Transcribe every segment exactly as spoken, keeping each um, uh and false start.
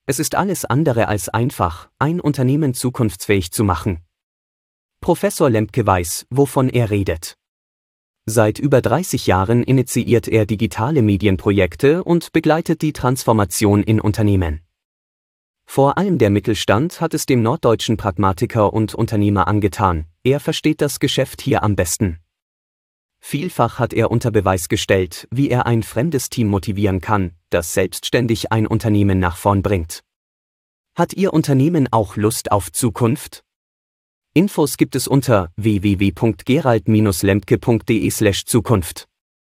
Es ist alles andere als einfach, ein Unternehmen zukunftsfähig zu machen. Professor Lemke weiß, wovon er redet. Seit über dreißig Jahren initiiert er digitale Medienprojekte und begleitet die Transformation in Unternehmen. Vor allem der Mittelstand hat es dem norddeutschen Pragmatiker und Unternehmer angetan, er versteht das Geschäft hier am besten. Vielfach hat er unter Beweis gestellt, wie er ein fremdes Team motivieren kann, das selbstständig ein Unternehmen nach vorn bringt. Hat Ihr Unternehmen auch Lust auf Zukunft? Infos gibt es unter w w w punkt gerald Bindestrich lemke punkt de slash Zukunft.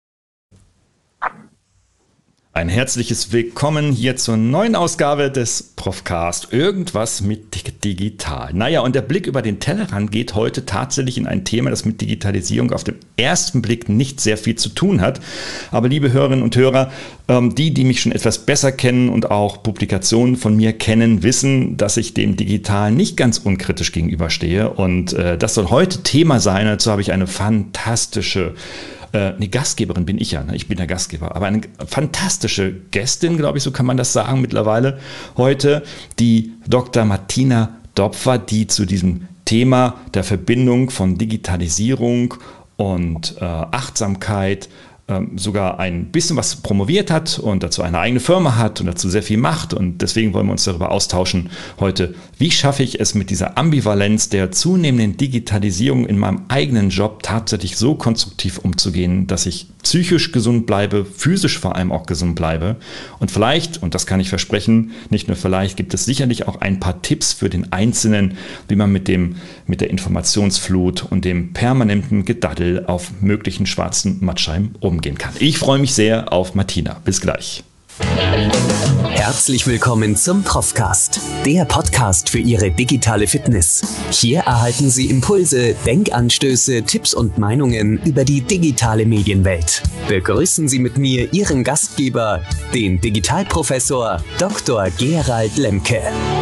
Ein herzliches Willkommen hier zur neuen Ausgabe des Profcast. Irgendwas mit digital. Naja, und der Blick über den Tellerrand geht heute tatsächlich in ein Thema, das mit Digitalisierung auf den ersten Blick nicht sehr viel zu tun hat. Aber liebe Hörerinnen und Hörer, die, die mich schon etwas besser kennen und auch Publikationen von mir kennen, wissen, dass ich dem Digitalen nicht ganz unkritisch gegenüberstehe. Und äh, das soll heute Thema sein. Dazu habe ich eine fantastische Eine Gastgeberin bin ich ja, ne? Ich bin der Gastgeber, aber eine fantastische Gästin, glaube ich, so kann man das sagen mittlerweile heute, die Doktor Martina Dopfer, die zu diesem Thema der Verbindung von Digitalisierung und äh, Achtsamkeit ähm, sogar ein bisschen was promoviert hat und dazu eine eigene Firma hat und dazu sehr viel macht, und deswegen wollen wir uns darüber austauschen heute, wie schaffe ich es mit dieser Ambivalenz der zunehmenden Digitalisierung in meinem eigenen Job tatsächlich so konstruktiv umzugehen, dass ich psychisch gesund bleibe, physisch vor allem auch gesund bleibe, und vielleicht, und das kann ich versprechen, nicht nur vielleicht, gibt es sicherlich auch ein paar Tipps für den Einzelnen, wie man mit dem, mit der Informationsflut und dem permanenten Gedaddel auf möglichen schwarzen Mattscheiben umgehen kann. Ich freue mich sehr auf Martina. Bis gleich. Herzlich willkommen zum Profcast, der Podcast für Ihre digitale Fitness. Hier erhalten Sie Impulse, Denkanstöße, Tipps und Meinungen über die digitale Medienwelt. Begrüßen Sie mit mir Ihren Gastgeber, den Digitalprofessor Doktor Gerald Lemke.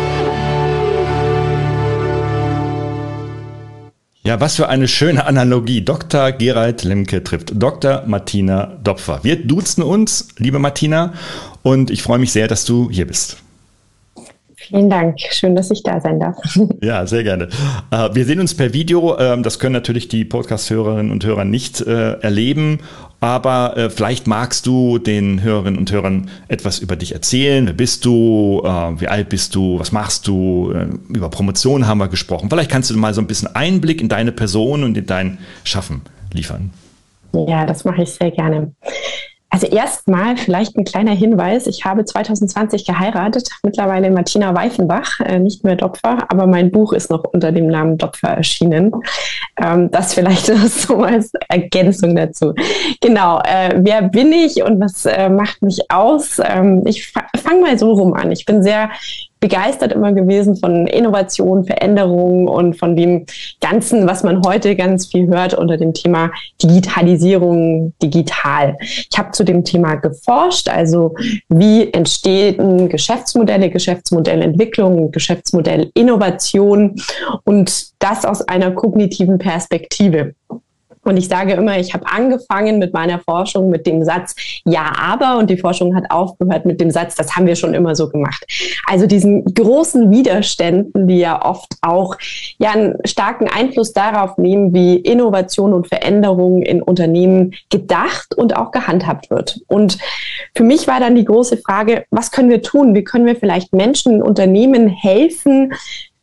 Ja, was für eine schöne Analogie. Doktor Gerald Lemke trifft Doktor Martina Dopfer. Wir duzen uns, liebe Martina, und ich freue mich sehr, dass du hier bist. Vielen Dank. Schön, dass ich da sein darf. Ja, sehr gerne. Wir sehen uns per Video. Das können natürlich die Podcast-Hörerinnen und Hörer nicht erleben. Aber vielleicht magst du den Hörerinnen und Hörern etwas über dich erzählen. Wer bist du? Wie alt bist du? Was machst du? Über Promotion haben wir gesprochen. Vielleicht kannst du mal so ein bisschen Einblick in deine Person und in dein Schaffen liefern. Ja, das mache ich sehr gerne. Also erstmal vielleicht ein kleiner Hinweis. Ich habe zwanzig zwanzig geheiratet, mittlerweile Martina Weifenbach, äh, nicht mehr Dopfer, aber mein Buch ist noch unter dem Namen Dopfer erschienen. Ähm, das vielleicht so als Ergänzung dazu. Genau, äh, wer bin ich und was äh, macht mich aus? Ähm, ich fa- fange mal so rum an. Ich bin sehr begeistert immer gewesen von Innovation, Veränderung und von dem Ganzen, was man heute ganz viel hört unter dem Thema Digitalisierung, digital. Ich habe zu dem Thema geforscht, also wie entstehen Geschäftsmodelle, Geschäftsmodellentwicklung, Geschäftsmodellinnovation, und das aus einer kognitiven Perspektive. Und ich sage immer, ich habe angefangen mit meiner Forschung mit dem Satz, ja, aber, und die Forschung hat aufgehört mit dem Satz, das haben wir schon immer so gemacht. Also diesen großen Widerständen, die ja oft auch ja einen starken Einfluss darauf nehmen, wie Innovation und Veränderung in Unternehmen gedacht und auch gehandhabt wird. Und für mich war dann die große Frage, was können wir tun? Wie können wir vielleicht Menschen, Unternehmen helfen,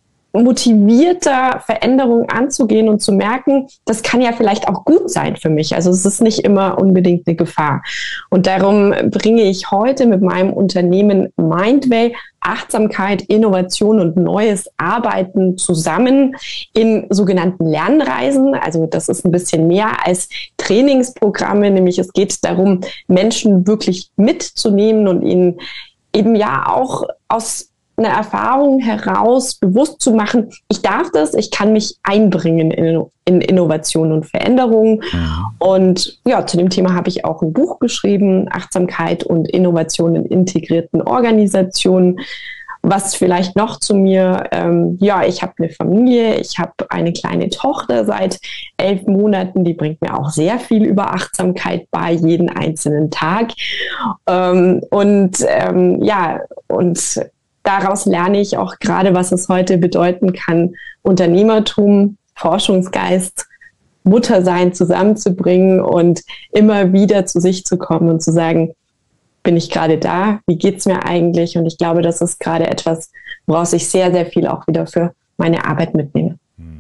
motivierter Veränderungen anzugehen und zu merken, das kann ja vielleicht auch gut sein für mich. Also es ist nicht immer unbedingt eine Gefahr. Und darum bringe ich heute mit meinem Unternehmen Mindway Achtsamkeit, Innovation und neues Arbeiten zusammen in sogenannten Lernreisen. Also das ist ein bisschen mehr als Trainingsprogramme, nämlich es geht darum, Menschen wirklich mitzunehmen und ihnen eben ja auch aus eine Erfahrung heraus bewusst zu machen, ich darf das, ich kann mich einbringen in, in Innovation und Veränderung. Ja. Und ja, zu dem Thema habe ich auch ein Buch geschrieben, Achtsamkeit und Innovation in integrierten Organisationen. Was vielleicht noch zu mir, ähm, ja, ich habe eine Familie, ich habe eine kleine Tochter seit elf Monaten, die bringt mir auch sehr viel über Achtsamkeit bei, jeden einzelnen Tag. Ähm, und ähm, ja, und daraus lerne ich auch gerade, was es heute bedeuten kann, Unternehmertum, Forschungsgeist, Muttersein zusammenzubringen und immer wieder zu sich zu kommen und zu sagen, bin ich gerade da? Wie geht's mir eigentlich? Und ich glaube, das ist gerade etwas, woraus ich sehr, sehr viel auch wieder für meine Arbeit mitnehme.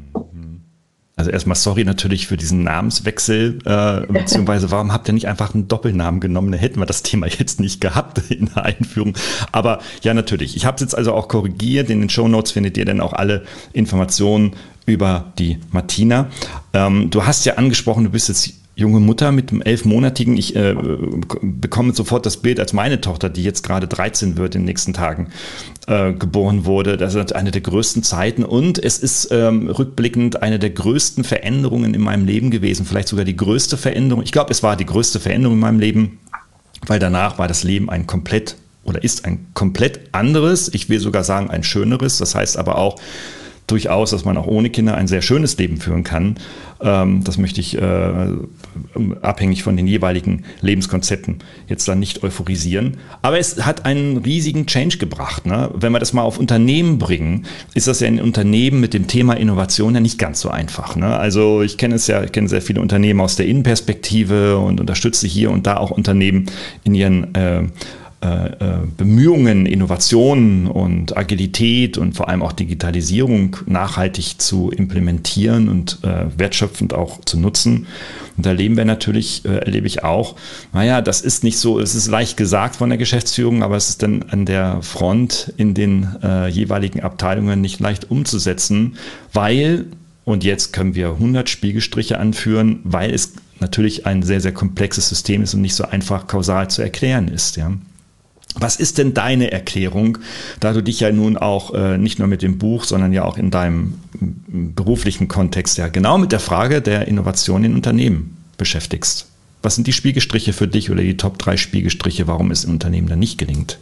Also erstmal sorry natürlich für diesen Namenswechsel, äh, beziehungsweise warum habt ihr nicht einfach einen Doppelnamen genommen? Dann hätten wir das Thema jetzt nicht gehabt in der Einführung. Aber ja, natürlich. Ich habe es jetzt also auch korrigiert. In den Shownotes findet ihr dann auch alle Informationen über die Martina. Ähm, du hast ja angesprochen, du bist jetzt junge Mutter mit einem elfmonatigen. Ich äh, bekomme sofort das Bild, als meine Tochter, die jetzt gerade dreizehn wird in den nächsten Tagen, äh, geboren wurde. Das ist eine der größten Zeiten und es ist ähm, rückblickend eine der größten Veränderungen in meinem Leben gewesen. Vielleicht sogar die größte Veränderung. Ich glaube, es war die größte Veränderung in meinem Leben, weil danach war das Leben ein komplett oder ist ein komplett anderes. Ich will sogar sagen ein schöneres. Das heißt aber auch, durchaus, dass man auch ohne Kinder ein sehr schönes Leben führen kann. Ähm, das möchte ich äh, abhängig von den jeweiligen Lebenskonzepten jetzt dann nicht euphorisieren. Aber es hat einen riesigen Change gebracht. Ne? Wenn wir das mal auf Unternehmen bringen, ist das ja in Unternehmen mit dem Thema Innovation ja nicht ganz so einfach. Ne? Also ich kenne es ja, ich kenne sehr viele Unternehmen aus der Innenperspektive und unterstütze hier und da auch Unternehmen in ihren äh, Bemühungen, Innovationen und Agilität und vor allem auch Digitalisierung nachhaltig zu implementieren und äh, wertschöpfend auch zu nutzen. Und da erleben wir natürlich, äh, erlebe ich auch, naja, das ist nicht so, es ist leicht gesagt von der Geschäftsführung, aber es ist dann an der Front in den äh, jeweiligen Abteilungen nicht leicht umzusetzen, weil, und jetzt können wir hundert Spiegelstriche anführen, weil es natürlich ein sehr, sehr komplexes System ist und nicht so einfach kausal zu erklären ist, ja. Was ist denn deine Erklärung, da du dich ja nun auch äh, nicht nur mit dem Buch, sondern ja auch in deinem beruflichen Kontext ja genau mit der Frage der Innovation in Unternehmen beschäftigst? Was sind die Spiegelstriche für dich oder die Top drei Spiegelstriche, warum es in Unternehmen dann nicht gelingt?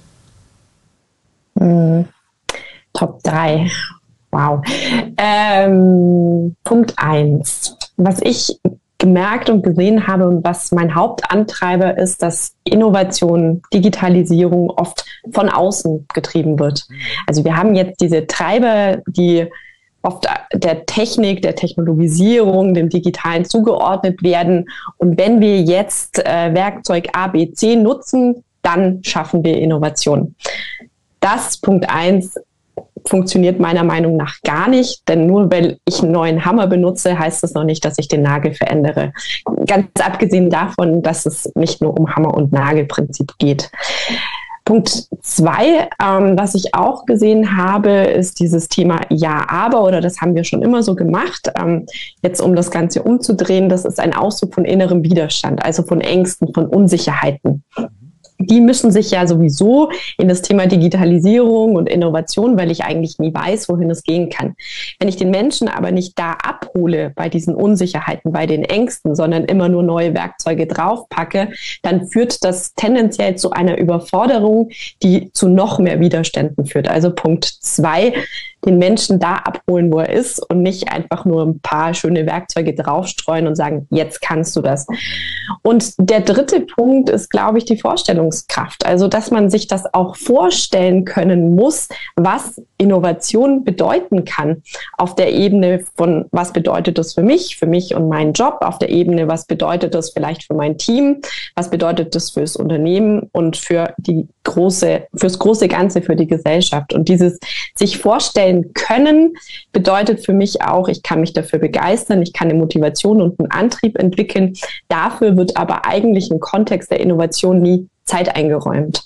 Mm, Top drei. Wow. Ähm, Punkt eins. Was ich gemerkt und gesehen habe und was mein Hauptantreiber ist, dass Innovation, Digitalisierung oft von außen getrieben wird. Also wir haben jetzt diese Treiber, die oft der Technik, der Technologisierung, dem Digitalen zugeordnet werden. Und wenn wir jetzt äh, Werkzeug A, B, C nutzen, dann schaffen wir Innovation. Das, Punkt eins, funktioniert meiner Meinung nach gar nicht, denn nur weil ich einen neuen Hammer benutze, heißt das noch nicht, dass ich den Nagel verändere. Ganz abgesehen davon, dass es nicht nur um Hammer- und Nagelprinzip geht. Punkt zwei, ähm, was ich auch gesehen habe, ist dieses Thema Ja, aber, oder das haben wir schon immer so gemacht. Ähm, jetzt, um das Ganze umzudrehen, das ist ein Ausdruck von innerem Widerstand, also von Ängsten, von Unsicherheiten. Die mischen sich ja sowieso in das Thema Digitalisierung und Innovation, weil ich eigentlich nie weiß, wohin es gehen kann. Wenn ich den Menschen aber nicht da abhole bei diesen Unsicherheiten, bei den Ängsten, sondern immer nur neue Werkzeuge draufpacke, dann führt das tendenziell zu einer Überforderung, die zu noch mehr Widerständen führt. Also Punkt zwei, den Menschen da abholen, wo er ist und nicht einfach nur ein paar schöne Werkzeuge draufstreuen und sagen, jetzt kannst du das. Und der dritte Punkt ist, glaube ich, die Vorstellungskraft. Also, dass man sich das auch vorstellen können muss, was Innovation bedeuten kann. Auf der Ebene von, was bedeutet das für mich, für mich und meinen Job? Auf der Ebene, was bedeutet das vielleicht für mein Team? Was bedeutet das fürs Unternehmen und für die große, fürs große Ganze, für die Gesellschaft? Und dieses sich vorstellen können, bedeutet für mich auch, ich kann mich dafür begeistern, ich kann eine Motivation und einen Antrieb entwickeln. Dafür wird aber eigentlich im Kontext der Innovation nie Zeit eingeräumt.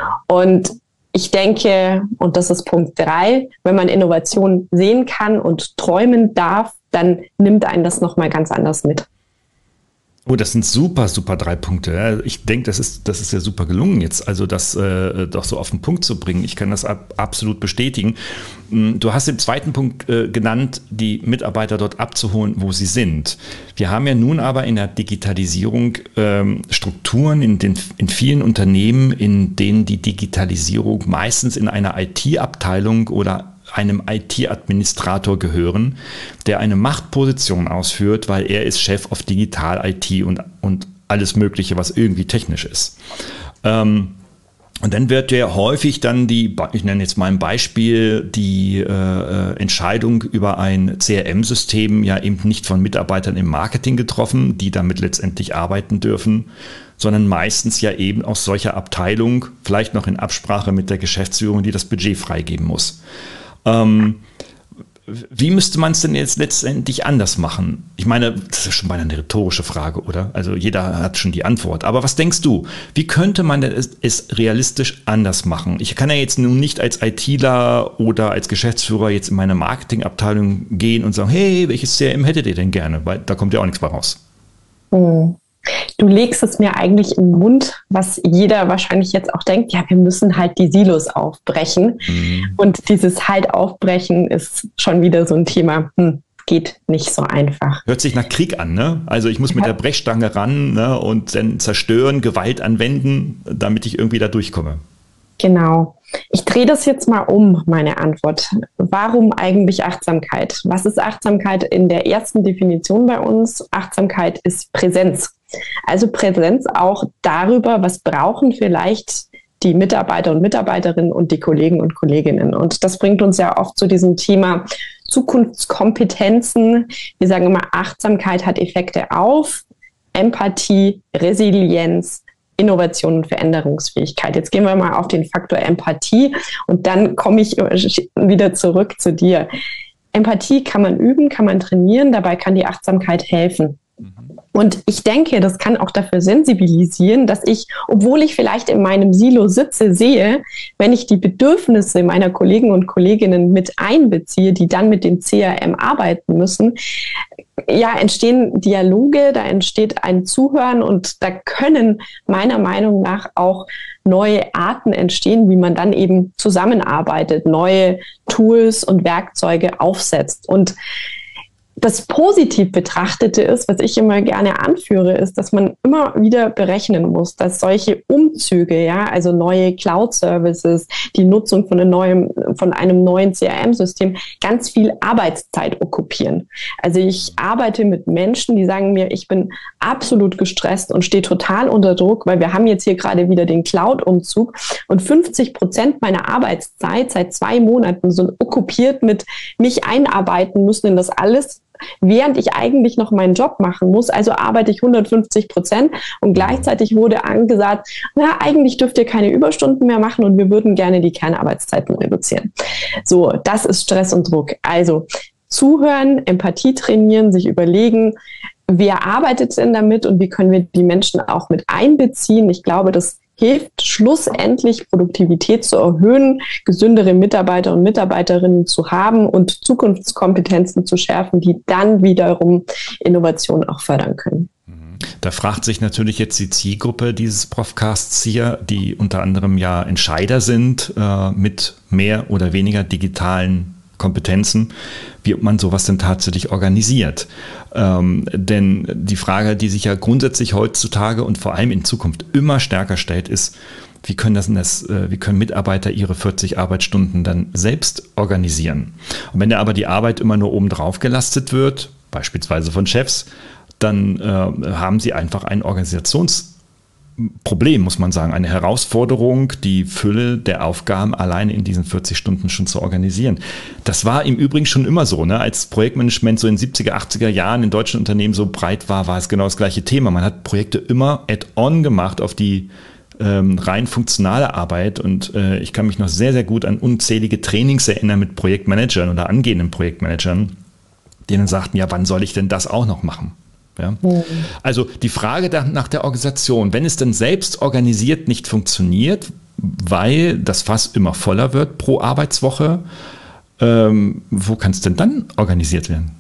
Und ich denke, und das ist Punkt drei, wenn man Innovation sehen kann und träumen darf, dann nimmt einen das nochmal ganz anders mit. Oh, das sind super, super drei Punkte. Ich denke, das ist, das ist ja super gelungen jetzt, also das äh, doch so auf den Punkt zu bringen. Ich kann das ab, absolut bestätigen. Du hast im zweiten Punkt äh, genannt, die Mitarbeiter dort abzuholen, wo sie sind. Wir haben ja nun aber in der Digitalisierung ähm, Strukturen in, den, in vielen Unternehmen, in denen die Digitalisierung meistens in einer I T-Abteilung oder einem I T-Administrator gehören, der eine Machtposition ausführt, weil er ist Chef auf Digital-I T und, und alles Mögliche, was irgendwie technisch ist. Ähm, Und dann wird ja häufig dann die, ich nenne jetzt mal ein Beispiel, die äh, Entscheidung über ein C R M-System ja eben nicht von Mitarbeitern im Marketing getroffen, die damit letztendlich arbeiten dürfen, sondern meistens ja eben aus solcher Abteilung, vielleicht noch in Absprache mit der Geschäftsführung, die das Budget freigeben muss. Ähm, Wie müsste man es denn jetzt letztendlich anders machen? Ich meine, das ist schon mal eine rhetorische Frage, oder? Also jeder hat schon die Antwort. Aber was denkst du? Wie könnte man denn es, es realistisch anders machen? Ich kann ja jetzt nun nicht als ITler oder als Geschäftsführer jetzt in meine Marketingabteilung gehen und sagen, hey, welches C R M hättet ihr denn gerne? Weil da kommt ja auch nichts mehr raus. Hm. Du legst es mir eigentlich im Mund, was jeder wahrscheinlich jetzt auch denkt, ja, wir müssen halt die Silos aufbrechen. Mhm. Und dieses halt aufbrechen ist schon wieder so ein Thema, hm, geht nicht so einfach. Hört sich nach Krieg an, ne? Also ich muss mit der Brechstange ran, ne, und dann zerstören, Gewalt anwenden, damit ich irgendwie da durchkomme. Genau. Ich drehe das jetzt mal um, meine Antwort. Warum eigentlich Achtsamkeit? Was ist Achtsamkeit in der ersten Definition bei uns? Achtsamkeit ist Präsenz. Also Präsenz auch darüber, was brauchen vielleicht die Mitarbeiter und Mitarbeiterinnen und die Kollegen und Kolleginnen. Und das bringt uns ja oft zu diesem Thema Zukunftskompetenzen. Wir sagen immer, Achtsamkeit hat Effekte auf Empathie, Resilienz, Innovation und Veränderungsfähigkeit. Jetzt gehen wir mal auf den Faktor Empathie und dann komme ich wieder zurück zu dir. Empathie kann man üben, kann man trainieren, dabei kann die Achtsamkeit helfen. Und ich denke, das kann auch dafür sensibilisieren, dass ich, obwohl ich vielleicht in meinem Silo sitze, sehe, wenn ich die Bedürfnisse meiner Kollegen und Kolleginnen mit einbeziehe, die dann mit dem C R M arbeiten müssen, ja, entstehen Dialoge, da entsteht ein Zuhören und da können meiner Meinung nach auch neue Arten entstehen, wie man dann eben zusammenarbeitet, neue Tools und Werkzeuge aufsetzt. Und das positiv Betrachtete ist, was ich immer gerne anführe, ist, dass man immer wieder berechnen muss, dass solche Umzüge, ja, also neue Cloud-Services, die Nutzung von einem neuen, von einem neuen C R M-System ganz viel Arbeitszeit okkupieren. Also ich arbeite mit Menschen, die sagen mir, ich bin absolut gestresst und stehe total unter Druck, weil wir haben jetzt hier gerade wieder den Cloud-Umzug und fünfzig Prozent meiner Arbeitszeit seit zwei Monaten sind okkupiert mit mich einarbeiten müssen in das alles, während ich eigentlich noch meinen Job machen muss. Also arbeite ich hundertfünfzig Prozent und gleichzeitig wurde angesagt, na, eigentlich dürft ihr keine Überstunden mehr machen und wir würden gerne die Kernarbeitszeiten reduzieren. So, das ist Stress und Druck. Also zuhören, Empathie trainieren, sich überlegen, wer arbeitet denn damit und wie können wir die Menschen auch mit einbeziehen. Ich glaube, das hilft schlussendlich, Produktivität zu erhöhen, gesündere Mitarbeiter und Mitarbeiterinnen zu haben und Zukunftskompetenzen zu schärfen, die dann wiederum Innovation auch fördern können. Da fragt sich natürlich jetzt die Zielgruppe dieses Profcasts hier, die unter anderem ja Entscheider sind äh, mit mehr oder weniger digitalen Kompetenzen, wie man sowas denn tatsächlich organisiert. Ähm, denn die Frage, die sich ja grundsätzlich heutzutage und vor allem in Zukunft immer stärker stellt, ist, wie können das, das äh, wie können Mitarbeiter ihre vierzig Arbeitsstunden dann selbst organisieren? Und wenn da aber die Arbeit immer nur oben drauf gelastet wird, beispielsweise von Chefs, dann äh, haben sie einfach ein Organisationsproblem, muss man sagen, eine Herausforderung, die Fülle der Aufgaben alleine in diesen vierzig Stunden schon zu organisieren. Das war im Übrigen schon immer so, ne? Als Projektmanagement so in den siebziger, achtziger Jahren in deutschen Unternehmen so breit war, war es genau das gleiche Thema. Man hat Projekte immer add-on gemacht auf die ähm, rein funktionale Arbeit und äh, ich kann mich noch sehr, sehr gut an unzählige Trainings erinnern mit Projektmanagern oder angehenden Projektmanagern, die dann sagten, ja, wann soll ich denn das auch noch machen? Ja. Also die Frage nach der Organisation, wenn es denn selbst organisiert nicht funktioniert, weil das Fass immer voller wird pro Arbeitswoche, ähm, wo kann es denn dann organisiert werden?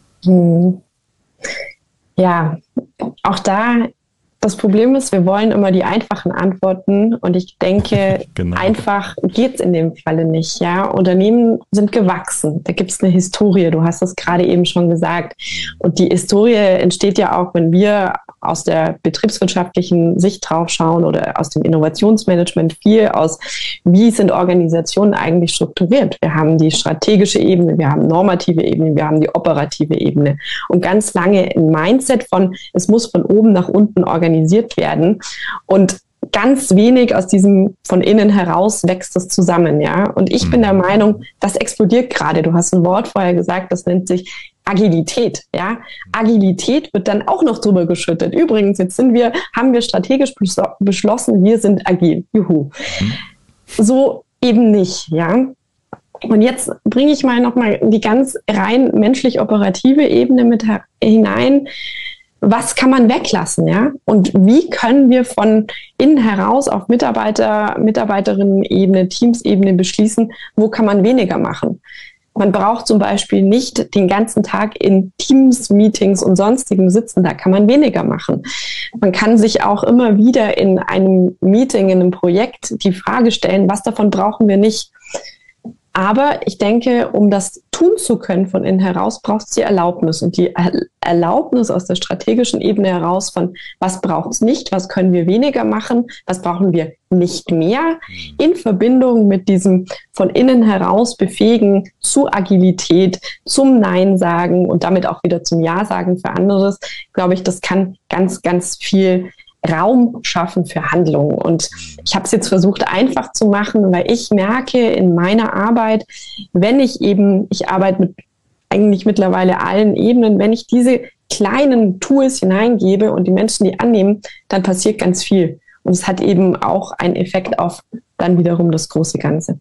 Ja, auch da, das Problem ist, wir wollen immer die einfachen Antworten und ich denke, genau. Einfach geht es in dem Falle nicht. Ja, Unternehmen sind gewachsen, da gibt es eine Historie, du hast es gerade eben schon gesagt und die Historie entsteht ja auch, wenn wir aus der betriebswirtschaftlichen Sicht drauf schauen oder aus dem Innovationsmanagement viel aus, wie sind Organisationen eigentlich strukturiert. Wir haben die strategische Ebene, wir haben normative Ebene, wir haben die operative Ebene und ganz lange ein Mindset von, es muss von oben nach unten organisiert werden und ganz wenig aus diesem von innen heraus wächst es zusammen, ja. Und ich bin der Meinung, das explodiert gerade. Du hast ein Wort vorher gesagt, das nennt sich Agilität, ja. Agilität wird dann auch noch drüber geschüttet. Übrigens, jetzt sind wir, haben wir strategisch beschlossen, wir sind agil. Juhu. Mhm. So eben nicht, ja. Und jetzt bringe ich mal nochmal die ganz rein menschlich-operative Ebene mit hinein. Was kann man weglassen, ja? Und wie können wir von innen heraus auf Mitarbeiter, Mitarbeiterinnen-Ebene, Teams-Ebene beschließen, wo kann man weniger machen? Man braucht zum Beispiel nicht den ganzen Tag in Teams-Meetings und sonstigem sitzen, da kann man weniger machen. Man kann sich auch immer wieder in einem Meeting, in einem Projekt die Frage stellen, was davon brauchen wir nicht? Aber ich denke, um das tun zu können von innen heraus, braucht es die Erlaubnis. Und die Erlaubnis aus der strategischen Ebene heraus von, was braucht es nicht, was können wir weniger machen, was brauchen wir nicht mehr, in Verbindung mit diesem von innen heraus befähigen zu Agilität, zum Nein sagen und damit auch wieder zum Ja sagen für anderes, glaube ich, das kann ganz, ganz viel Raum schaffen für Handlungen. Und ich habe es jetzt versucht einfach zu machen, weil ich merke in meiner Arbeit, wenn ich eben, ich arbeite mit eigentlich mittlerweile allen Ebenen, wenn ich diese kleinen Tools hineingebe und die Menschen die annehmen, dann passiert ganz viel. Und es hat eben auch einen Effekt auf dann wiederum das große Ganze.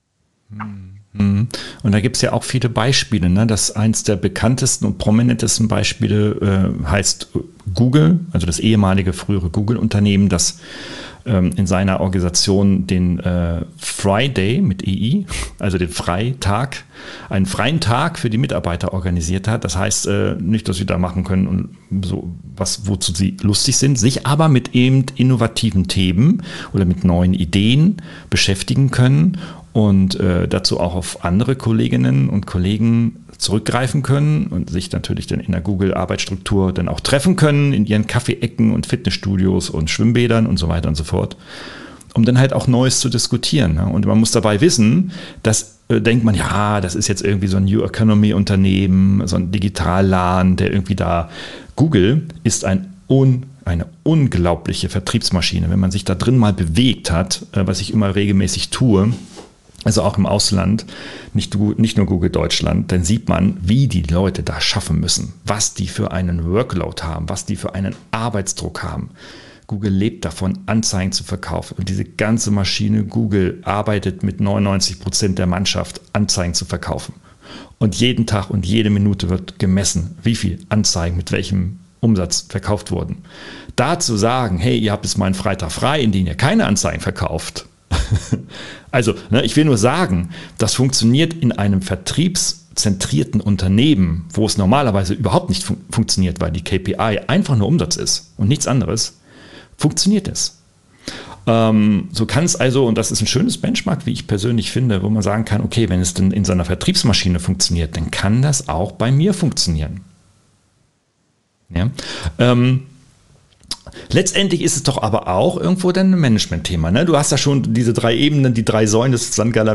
Und da gibt es ja auch viele Beispiele. Ne? Das eins der bekanntesten und prominentesten Beispiele äh, heißt Google, also das ehemalige frühere Google-Unternehmen, das ähm, in seiner Organisation den äh, Friday mit E I, also den Freitag, einen freien Tag für die Mitarbeiter organisiert hat. Das heißt äh, nicht, dass sie da machen können und so was, wozu sie lustig sind, sich aber mit eben innovativen Themen oder mit neuen Ideen beschäftigen können und äh, dazu auch auf andere Kolleginnen und Kollegen zurückgreifen können und sich natürlich dann in der Google-Arbeitsstruktur dann auch treffen können, in ihren Kaffeeecken und Fitnessstudios und Schwimmbädern und so weiter und so fort, um dann halt auch Neues zu diskutieren. Ne? Und man muss dabei wissen, dass äh, denkt man, ja, das ist jetzt irgendwie so ein New Economy-Unternehmen, so ein Digital-LAN, der irgendwie da, Google ist ein un eine unglaubliche Vertriebsmaschine. Wenn man sich da drin mal bewegt hat, äh, was ich immer regelmäßig tue, also auch im Ausland, nicht, nicht nur Google Deutschland, dann sieht man, wie die Leute da schaffen müssen, was die für einen Workload haben, was die für einen Arbeitsdruck haben. Google lebt davon, Anzeigen zu verkaufen. Und diese ganze Maschine Google arbeitet mit neunundneunzig Prozent der Mannschaft, Anzeigen zu verkaufen. Und jeden Tag und jede Minute wird gemessen, wie viel Anzeigen mit welchem Umsatz verkauft wurden. Da zu sagen, hey, ihr habt jetzt mal einen Freitag frei, in dem ihr keine Anzeigen verkauft. Also, ne, ich will nur sagen, das funktioniert in einem vertriebszentrierten Unternehmen, wo es normalerweise überhaupt nicht fun- funktioniert, weil die K P I einfach nur Umsatz ist und nichts anderes, funktioniert es. Ähm, so kann es also, und das ist ein schönes Benchmark, wie ich persönlich finde, wo man sagen kann, okay, wenn es denn in so einer Vertriebsmaschine funktioniert, dann kann das auch bei mir funktionieren. Ja. Ähm, Letztendlich ist es doch aber auch irgendwo dann ein Management-Thema. Ne? Du hast ja schon diese drei Ebenen, die drei Säulen des Sandgaler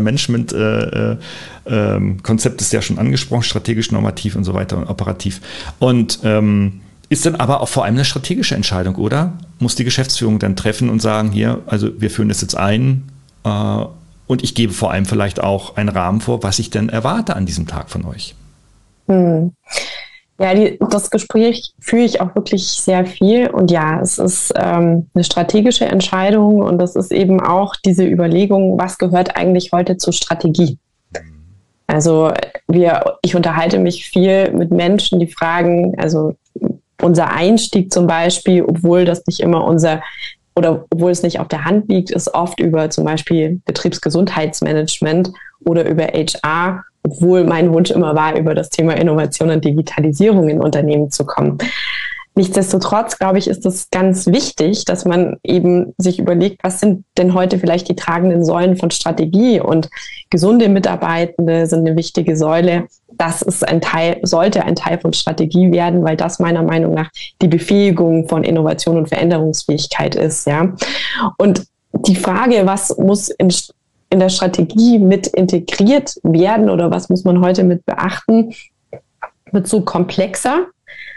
Management-Konzeptes äh, äh, ja schon angesprochen, strategisch, normativ und so weiter und operativ. Und ähm, ist dann aber auch vor allem eine strategische Entscheidung, oder? Muss die Geschäftsführung dann treffen und sagen, hier, also wir führen das jetzt ein äh, und ich gebe vor allem vielleicht auch einen Rahmen vor, was ich denn erwarte an diesem Tag von euch. Hm. Ja, die, das Gespräch führe ich auch wirklich sehr viel. Und ja, es ist ähm, eine strategische Entscheidung und das ist eben auch diese Überlegung, was gehört eigentlich heute zur Strategie? Also wir, ich unterhalte mich viel mit Menschen, die fragen, also unser Einstieg zum Beispiel, obwohl das nicht immer unser oder obwohl es nicht auf der Hand liegt, ist oft über zum Beispiel Betriebsgesundheitsmanagement oder über H R, obwohl mein Wunsch immer war, über das Thema Innovation und Digitalisierung in Unternehmen zu kommen. Nichtsdestotrotz, glaube ich, ist es ganz wichtig, dass man eben sich überlegt, was sind denn heute vielleicht die tragenden Säulen von Strategie, und gesunde Mitarbeitende sind eine wichtige Säule. Das ist ein Teil, sollte ein Teil von Strategie werden, weil das meiner Meinung nach die Befähigung von Innovation und Veränderungsfähigkeit ist, ja. Und die Frage, was muss in, in der Strategie mit integriert werden oder was muss man heute mit beachten, wird so komplexer.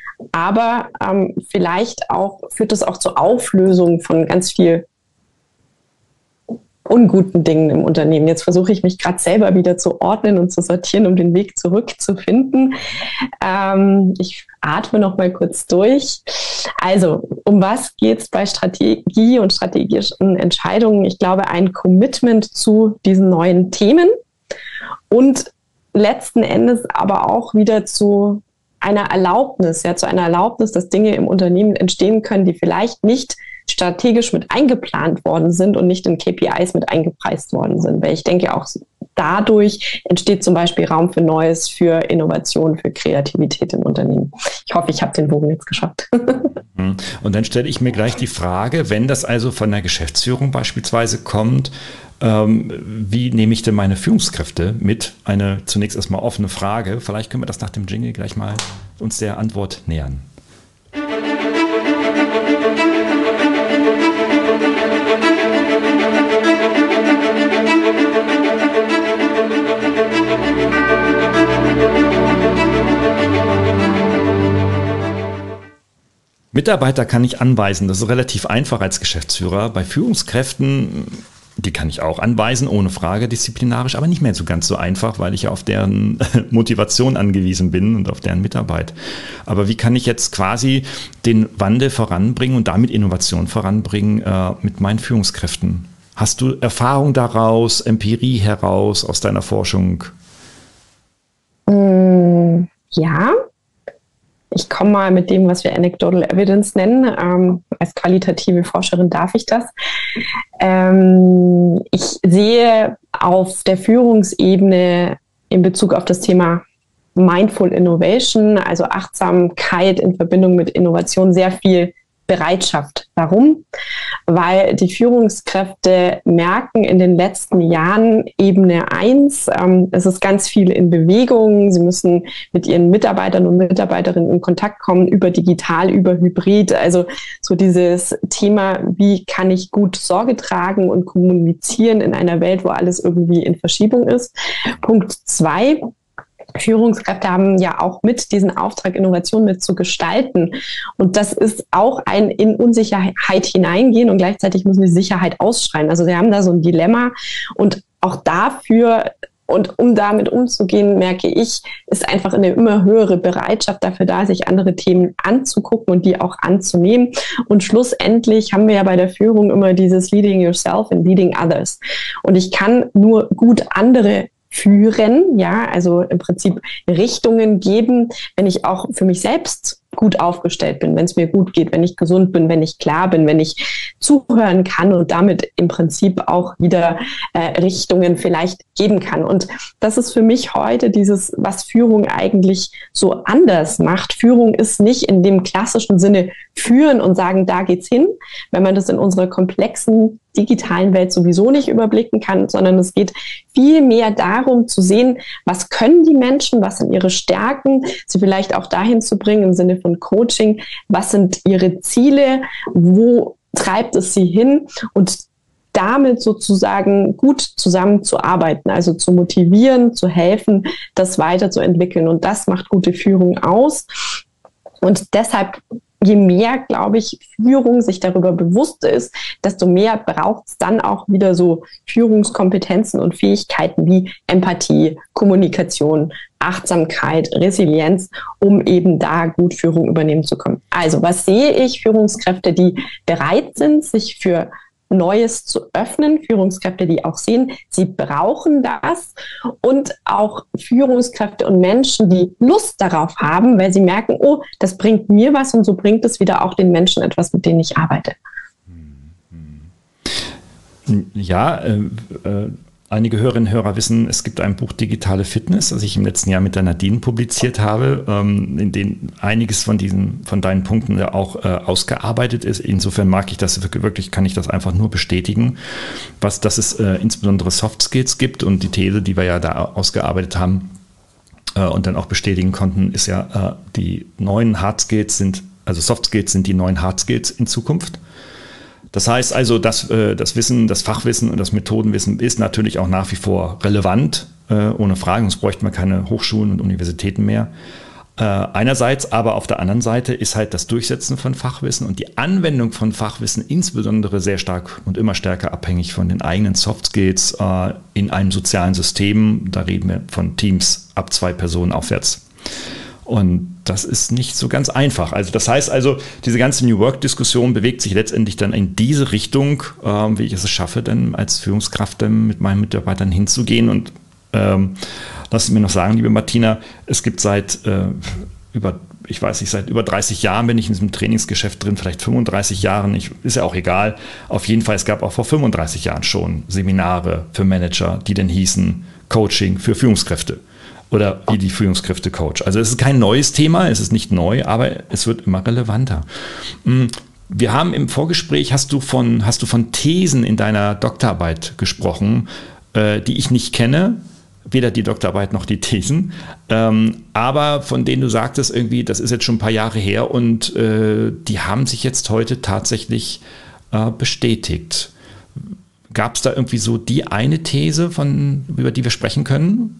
Aber ähm, vielleicht auch führt es auch zur Auflösung von ganz viel unguten Dingen im Unternehmen. Jetzt versuche ich mich gerade selber wieder zu ordnen und zu sortieren, um den Weg zurückzufinden. Ähm, ich atme noch mal kurz durch. Also, um was geht es bei Strategie und strategischen Entscheidungen? Ich glaube, ein Commitment zu diesen neuen Themen und letzten Endes aber auch wieder zu einer Erlaubnis, ja, zu einer Erlaubnis, dass Dinge im Unternehmen entstehen können, die vielleicht nicht strategisch mit eingeplant worden sind und nicht in K P Is mit eingepreist worden sind. Weil ich denke, auch dadurch entsteht zum Beispiel Raum für Neues, für Innovation, für Kreativität im Unternehmen. Ich hoffe, ich habe den Bogen jetzt geschafft. Und dann stelle ich mir gleich die Frage, wenn das also von der Geschäftsführung beispielsweise kommt, ähm, wie nehme ich denn meine Führungskräfte mit? Eine zunächst erstmal offene Frage. Vielleicht können wir das nach dem Jingle gleich mal uns der Antwort nähern. Mitarbeiter kann ich anweisen, das ist relativ einfach als Geschäftsführer. Bei Führungskräften, die kann ich auch anweisen, ohne Frage, disziplinarisch, aber nicht mehr so ganz so einfach, weil ich ja auf deren Motivation angewiesen bin und auf deren Mitarbeit. Aber wie kann ich jetzt quasi den Wandel voranbringen und damit Innovation voranbringen äh, mit meinen Führungskräften? Hast du Erfahrung daraus, Empirie heraus aus deiner Forschung? Mm, ja. Ich komme mal mit dem, was wir Anecdotal Evidence nennen. Ähm, als qualitative Forscherin darf ich das. Ähm, ich sehe auf der Führungsebene in Bezug auf das Thema Mindful Innovation, also Achtsamkeit in Verbindung mit Innovation, sehr viel Bereitschaft. Warum? Weil die Führungskräfte merken in den letzten Jahren Ebene eins, ähm, es ist ganz viel in Bewegung. Sie müssen mit ihren Mitarbeitern und Mitarbeiterinnen in Kontakt kommen, über digital, über Hybrid. Also so dieses Thema, wie kann ich gut Sorge tragen und kommunizieren in einer Welt, wo alles irgendwie in Verschiebung ist. Punkt zwei. Führungskräfte haben ja auch mit diesen Auftrag, Innovation mit zu gestalten. Und das ist auch ein in Unsicherheit hineingehen und gleichzeitig müssen die Sicherheit ausschreien. Also sie haben da so ein Dilemma und auch dafür und um damit umzugehen, merke ich, ist einfach eine immer höhere Bereitschaft dafür da, sich andere Themen anzugucken und die auch anzunehmen. Und schlussendlich haben wir ja bei der Führung immer dieses Leading yourself and leading others. Und ich kann nur gut andere führen, ja, also im Prinzip Richtungen geben, wenn ich auch für mich selbst gut aufgestellt bin, wenn es mir gut geht, wenn ich gesund bin, wenn ich klar bin, wenn ich zuhören kann und damit im Prinzip auch wieder äh, Richtungen vielleicht geben kann. Und das ist für mich heute dieses, was Führung eigentlich so anders macht. Führung ist nicht in dem klassischen Sinne führen und sagen, da geht's hin, wenn man das in unserer komplexen digitalen Welt sowieso nicht überblicken kann, sondern es geht viel mehr darum zu sehen, was können die Menschen, was sind ihre Stärken, sie vielleicht auch dahin zu bringen im Sinne von Coaching, was sind ihre Ziele, wo treibt es sie hin und damit sozusagen gut zusammenzuarbeiten, also zu motivieren, zu helfen, das weiterzuentwickeln. Und das macht gute Führung aus. Und deshalb, je mehr, glaube ich, Führung sich darüber bewusst ist, desto mehr braucht es dann auch wieder so Führungskompetenzen und Fähigkeiten wie Empathie, Kommunikation, Achtsamkeit, Resilienz, um eben da gut Führung übernehmen zu können. Also was sehe ich? Führungskräfte, die bereit sind, sich für Neues zu öffnen, Führungskräfte, die auch sehen, sie brauchen das und auch Führungskräfte und Menschen, die Lust darauf haben, weil sie merken, oh, das bringt mir was und so bringt es wieder auch den Menschen etwas, mit denen ich arbeite. Ja, äh, äh, einige Hörerinnen und Hörer wissen, es gibt ein Buch Digitale Fitness, das ich im letzten Jahr mit der Nadine publiziert habe, ähm, in dem einiges von diesen, von deinen Punkten ja auch äh, ausgearbeitet ist. Insofern mag ich das wirklich, wirklich, kann ich das einfach nur bestätigen, was, dass es äh, insbesondere Soft Skills gibt und die These, die wir ja da ausgearbeitet haben äh, und dann auch bestätigen konnten, ist ja, äh, die neuen Hard Skills sind, also Soft Skills sind die neuen Hard Skills in Zukunft. Das heißt also, dass äh, das Wissen, das Fachwissen und das Methodenwissen ist natürlich auch nach wie vor relevant, äh, ohne Frage, sonst bräuchten wir keine Hochschulen und Universitäten mehr. Äh, einerseits, aber auf der anderen Seite ist halt das Durchsetzen von Fachwissen und die Anwendung von Fachwissen insbesondere sehr stark und immer stärker abhängig von den eigenen Soft Skills äh, in einem sozialen System. Da reden wir von Teams ab zwei Personen aufwärts. Und das ist nicht so ganz einfach. Also das heißt also, diese ganze New Work-Diskussion bewegt sich letztendlich dann in diese Richtung, äh, wie ich es schaffe, dann als Führungskraft dann mit meinen Mitarbeitern hinzugehen. Und ähm, lass mir noch sagen, liebe Martina, es gibt seit äh, über, ich weiß nicht, seit über dreißig Jahren bin ich in diesem Trainingsgeschäft drin, vielleicht fünfunddreißig Jahren, ich, ist ja auch egal. Auf jeden Fall, es gab auch vor fünfunddreißig Jahren schon Seminare für Manager, die dann hießen Coaching für Führungskräfte. Oder wie die Führungskräfte coach. Also es ist kein neues Thema, es ist nicht neu, aber es wird immer relevanter. Wir haben im Vorgespräch, hast du von, hast du von Thesen in deiner Doktorarbeit gesprochen, die ich nicht kenne, weder die Doktorarbeit noch die Thesen, aber von denen du sagtest irgendwie, das ist jetzt schon ein paar Jahre her und die haben sich jetzt heute tatsächlich bestätigt. Gab es da irgendwie so die eine These, von, über die wir sprechen können?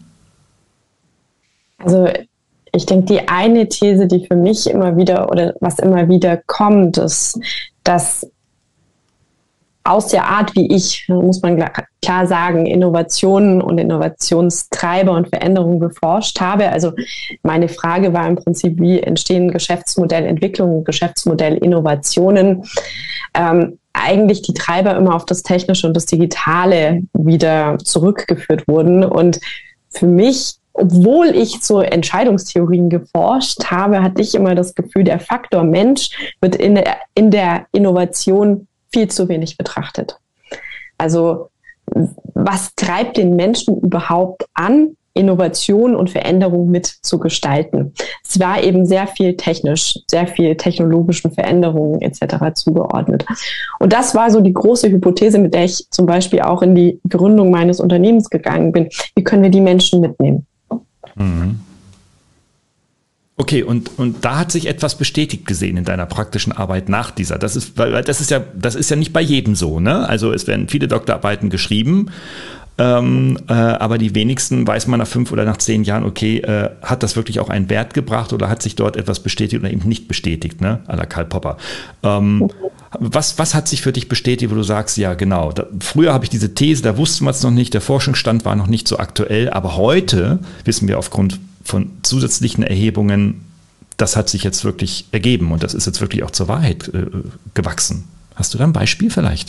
Also ich denke, die eine These, die für mich immer wieder oder was immer wieder kommt, ist, dass aus der Art, wie ich, muss man klar sagen, Innovationen und Innovationstreiber und Veränderungen geforscht habe. Also meine Frage war im Prinzip, wie entstehen Geschäftsmodellentwicklungen, Geschäftsmodellinnovationen? Ähm, eigentlich die Treiber immer auf das Technische und das Digitale wieder zurückgeführt wurden. Und für mich, obwohl ich zu Entscheidungstheorien geforscht habe, hatte ich immer das Gefühl, der Faktor Mensch wird in der, in der Innovation viel zu wenig betrachtet. Also was treibt den Menschen überhaupt an, Innovation und Veränderung mit zu gestalten? Es war eben sehr viel technisch, sehr viel technologischen Veränderungen et cetera zugeordnet. Und das war so die große Hypothese, mit der ich zum Beispiel auch in die Gründung meines Unternehmens gegangen bin. Wie können wir die Menschen mitnehmen? Mhm. Okay, und, und da hat sich etwas bestätigt gesehen in deiner praktischen Arbeit nach dieser. Das ist, weil das ist ja, das ist ja nicht bei jedem so, ne? Also es werden viele Doktorarbeiten geschrieben, ähm, äh, aber die wenigsten weiß man nach fünf oder nach zehn Jahren, okay, äh, hat das wirklich auch einen Wert gebracht oder hat sich dort etwas bestätigt oder eben nicht bestätigt, ne? À la Karl Popper. Ähm, was, was hat sich für dich bestätigt, wo du sagst, ja genau, da, früher habe ich diese These, da wussten wir es noch nicht, der Forschungsstand war noch nicht so aktuell, aber heute wissen wir aufgrund von zusätzlichen Erhebungen, das hat sich jetzt wirklich ergeben und das ist jetzt wirklich auch zur Wahrheit äh, gewachsen. Hast du da ein Beispiel vielleicht?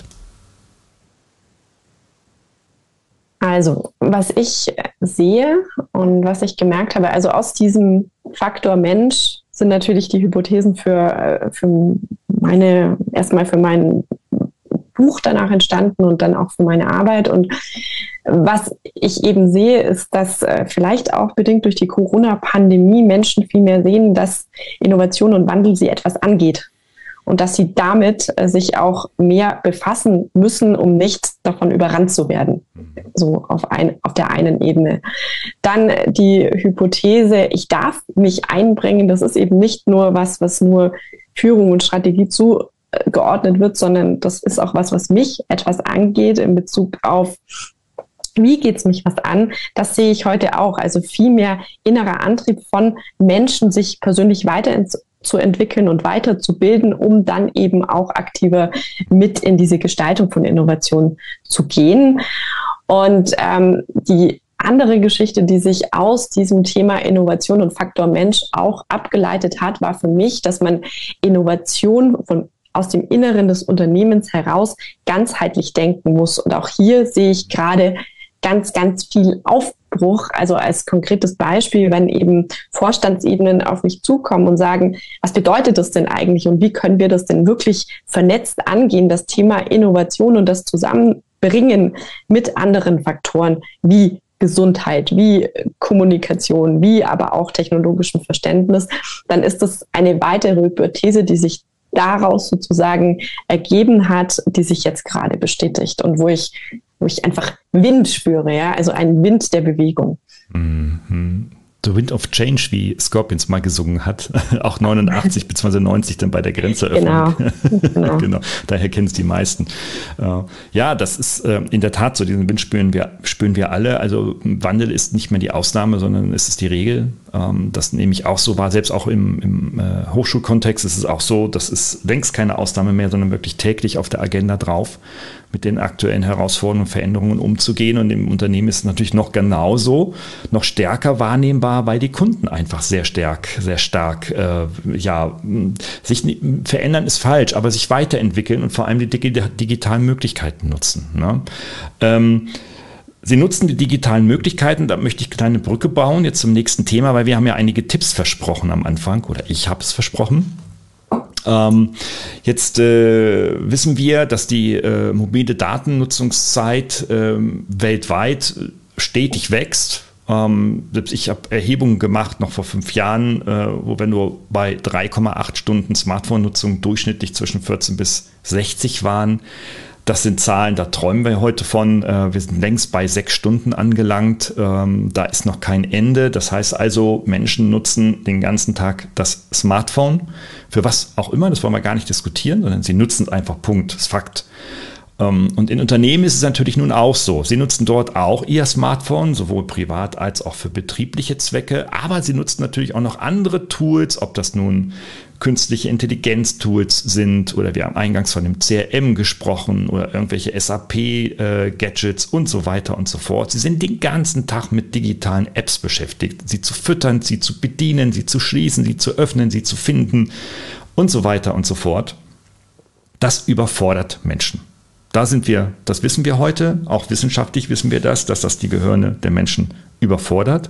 Also, was ich sehe und was ich gemerkt habe, also aus diesem Faktor Mensch sind natürlich die Hypothesen für, für meine, erstmal für mein Buch danach entstanden und dann auch für meine Arbeit. Und was ich eben sehe, ist, dass äh, vielleicht auch bedingt durch die Corona-Pandemie Menschen viel mehr sehen, dass Innovation und Wandel sie etwas angeht und dass sie damit äh, sich auch mehr befassen müssen, um nicht davon überrannt zu werden. So auf, ein, auf der einen Ebene. Dann die Hypothese, ich darf mich einbringen, das ist eben nicht nur was, was nur Führung und Strategie zugeordnet wird, sondern das ist auch was, was mich etwas angeht in Bezug auf wie geht's mich was an? Das sehe ich heute auch. Also viel mehr innerer Antrieb von Menschen, sich persönlich weiterzuentwickeln und weiterzubilden, um dann eben auch aktiver mit in diese Gestaltung von Innovation zu gehen. Und ähm, die andere Geschichte, die sich aus diesem Thema Innovation und Faktor Mensch auch abgeleitet hat, war für mich, dass man Innovation von aus dem Inneren des Unternehmens heraus ganzheitlich denken muss. Und auch hier sehe ich gerade ganz, ganz viel Aufbruch. Also als konkretes Beispiel, wenn eben Vorstandsebenen auf mich zukommen und sagen, was bedeutet das denn eigentlich und wie können wir das denn wirklich vernetzt angehen, das Thema Innovation und das Zusammenbringen mit anderen Faktoren wie Gesundheit, wie Kommunikation, wie aber auch technologischem Verständnis, dann ist das eine weitere Hypothese, die sich daraus sozusagen ergeben hat, die sich jetzt gerade bestätigt und wo ich, wo ich einfach Wind spüre, ja, also einen Wind der Bewegung. Mhm. The Wind of Change, wie Scorpions mal gesungen hat, auch neunundachtzig bzw. neunzig dann bei der Grenzeröffnung. Genau, genau. Genau. Daher kennen es die meisten. Ja, das ist in der Tat so, diesen Wind spüren wir, spüren wir alle. Also Wandel ist nicht mehr die Ausnahme, sondern es ist die Regel. Das nehme ich auch so wahr, selbst auch im, im Hochschulkontext ist es auch so, das ist längst keine Ausnahme mehr, sondern wirklich täglich auf der Agenda drauf, mit den aktuellen Herausforderungen und Veränderungen umzugehen. Und im Unternehmen ist es natürlich noch genauso, noch stärker wahrnehmbar, weil die Kunden einfach sehr stark, sehr stark, äh, ja, sich verändern ist falsch, aber sich weiterentwickeln und vor allem die digitalen Möglichkeiten nutzen. Ne? Ähm, Sie nutzen die digitalen Möglichkeiten, da möchte ich eine kleine Brücke bauen, jetzt zum nächsten Thema, weil wir haben ja einige Tipps versprochen am Anfang, oder ich habe es versprochen. Ähm, jetzt äh, wissen wir, dass die äh, mobile Datennutzungszeit äh, weltweit stetig wächst. Ähm, selbst ich habe Erhebungen gemacht, noch vor fünf Jahren, äh, wo wir nur bei drei Komma acht Stunden Smartphone-Nutzung durchschnittlich zwischen vierzehn bis sechzig waren. Das sind Zahlen, da träumen wir heute von. Wir sind längst bei sechs Stunden angelangt. Da ist noch kein Ende. Das heißt also, Menschen nutzen den ganzen Tag das Smartphone. Für was auch immer, das wollen wir gar nicht diskutieren, sondern sie nutzen es einfach, Punkt, das ist Fakt. Und in Unternehmen ist es natürlich nun auch so. Sie nutzen dort auch ihr Smartphone, sowohl privat als auch für betriebliche Zwecke. Aber sie nutzen natürlich auch noch andere Tools, ob das nun künstliche Intelligenz-Tools sind oder wir haben eingangs von dem C R M gesprochen oder irgendwelche S A P-Gadgets und so weiter und so fort. Sie sind den ganzen Tag mit digitalen Apps beschäftigt, sie zu füttern, sie zu bedienen, sie zu schließen, sie zu öffnen, sie zu finden und so weiter und so fort. Das überfordert Menschen. Da sind wir, das wissen wir heute, auch wissenschaftlich wissen wir das, dass das die Gehirne der Menschen überfordert.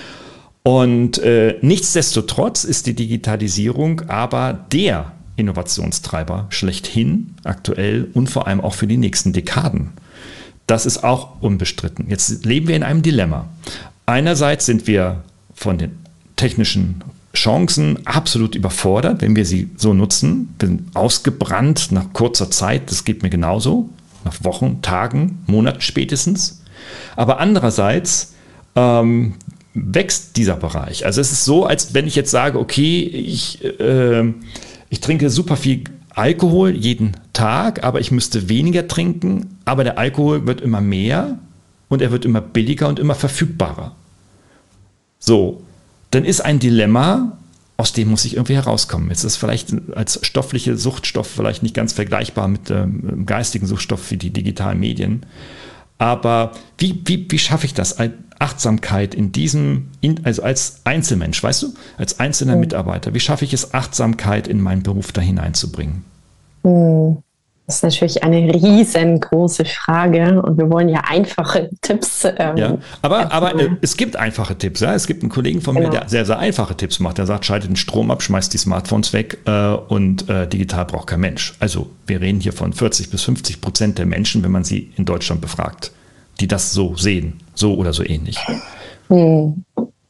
Und äh, nichtsdestotrotz ist die Digitalisierung aber der Innovationstreiber schlechthin, aktuell und vor allem auch für die nächsten Dekaden. Das ist auch unbestritten. Jetzt leben wir in einem Dilemma. Einerseits sind wir von den technischen Chancen absolut überfordert, wenn wir sie so nutzen. Wir sind ausgebrannt nach kurzer Zeit, das geht mir genauso, nach Wochen, Tagen, Monaten spätestens. Aber andererseits ähm, wächst dieser Bereich. Also es ist so, als wenn ich jetzt sage, okay, ich, äh, ich trinke super viel Alkohol jeden Tag, aber ich müsste weniger trinken, aber der Alkohol wird immer mehr und er wird immer billiger und immer verfügbarer. So, dann ist ein Dilemma, aus dem muss ich irgendwie herauskommen. Jetzt ist vielleicht als stoffliche Suchtstoff vielleicht nicht ganz vergleichbar mit dem geistigen Suchtstoff wie die digitalen Medien. Aber wie, wie, wie schaffe ich das? Achtsamkeit in diesem, in, also als Einzelmensch, weißt du, als einzelner Mitarbeiter, wie schaffe ich es, Achtsamkeit in meinen Beruf da hineinzubringen? Das ist natürlich eine riesengroße Frage und wir wollen ja einfache Tipps. Ähm, ja, aber, aber äh, es gibt einfache Tipps. Ja? Es gibt einen Kollegen von genau. mir, der sehr, sehr einfache Tipps macht. Der sagt, schaltet den Strom ab, schmeißt die Smartphones weg äh, und äh, digital braucht kein Mensch. Also wir reden hier von vierzig bis fünfzig Prozent der Menschen, wenn man sie in Deutschland befragt, die das so sehen, so oder so ähnlich. Hm.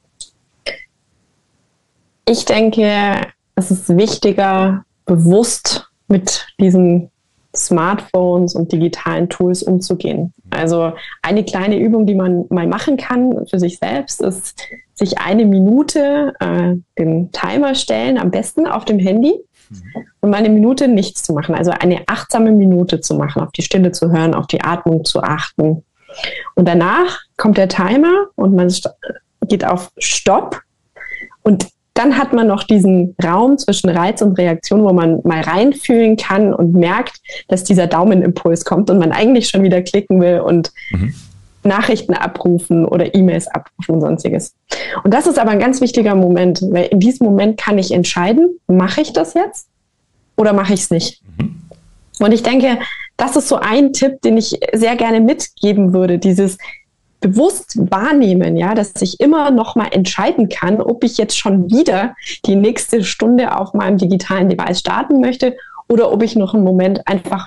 Ich denke, es ist wichtiger, bewusst mit diesen Smartphones und digitalen Tools umzugehen. Also eine kleine Übung, die man mal machen kann für sich selbst, ist sich eine Minute äh, den Timer stellen, am besten auf dem Handy und mal eine Minute nichts zu machen. Also eine achtsame Minute zu machen, auf die Stille zu hören, auf die Atmung zu achten. Und danach kommt der Timer und man geht auf Stopp und dann hat man noch diesen Raum zwischen Reiz und Reaktion, wo man mal reinfühlen kann und merkt, dass dieser Daumenimpuls kommt und man eigentlich schon wieder klicken will und mhm. Nachrichten abrufen oder E-Mails abrufen und sonstiges. Und das ist aber ein ganz wichtiger Moment, weil in diesem Moment kann ich entscheiden, mache ich das jetzt oder mache ich es nicht? Mhm. Und ich denke, das ist so ein Tipp, den ich sehr gerne mitgeben würde, dieses bewusst wahrnehmen, ja, dass ich immer noch mal entscheiden kann, ob ich jetzt schon wieder die nächste Stunde auf meinem digitalen Device starten möchte oder ob ich noch einen Moment einfach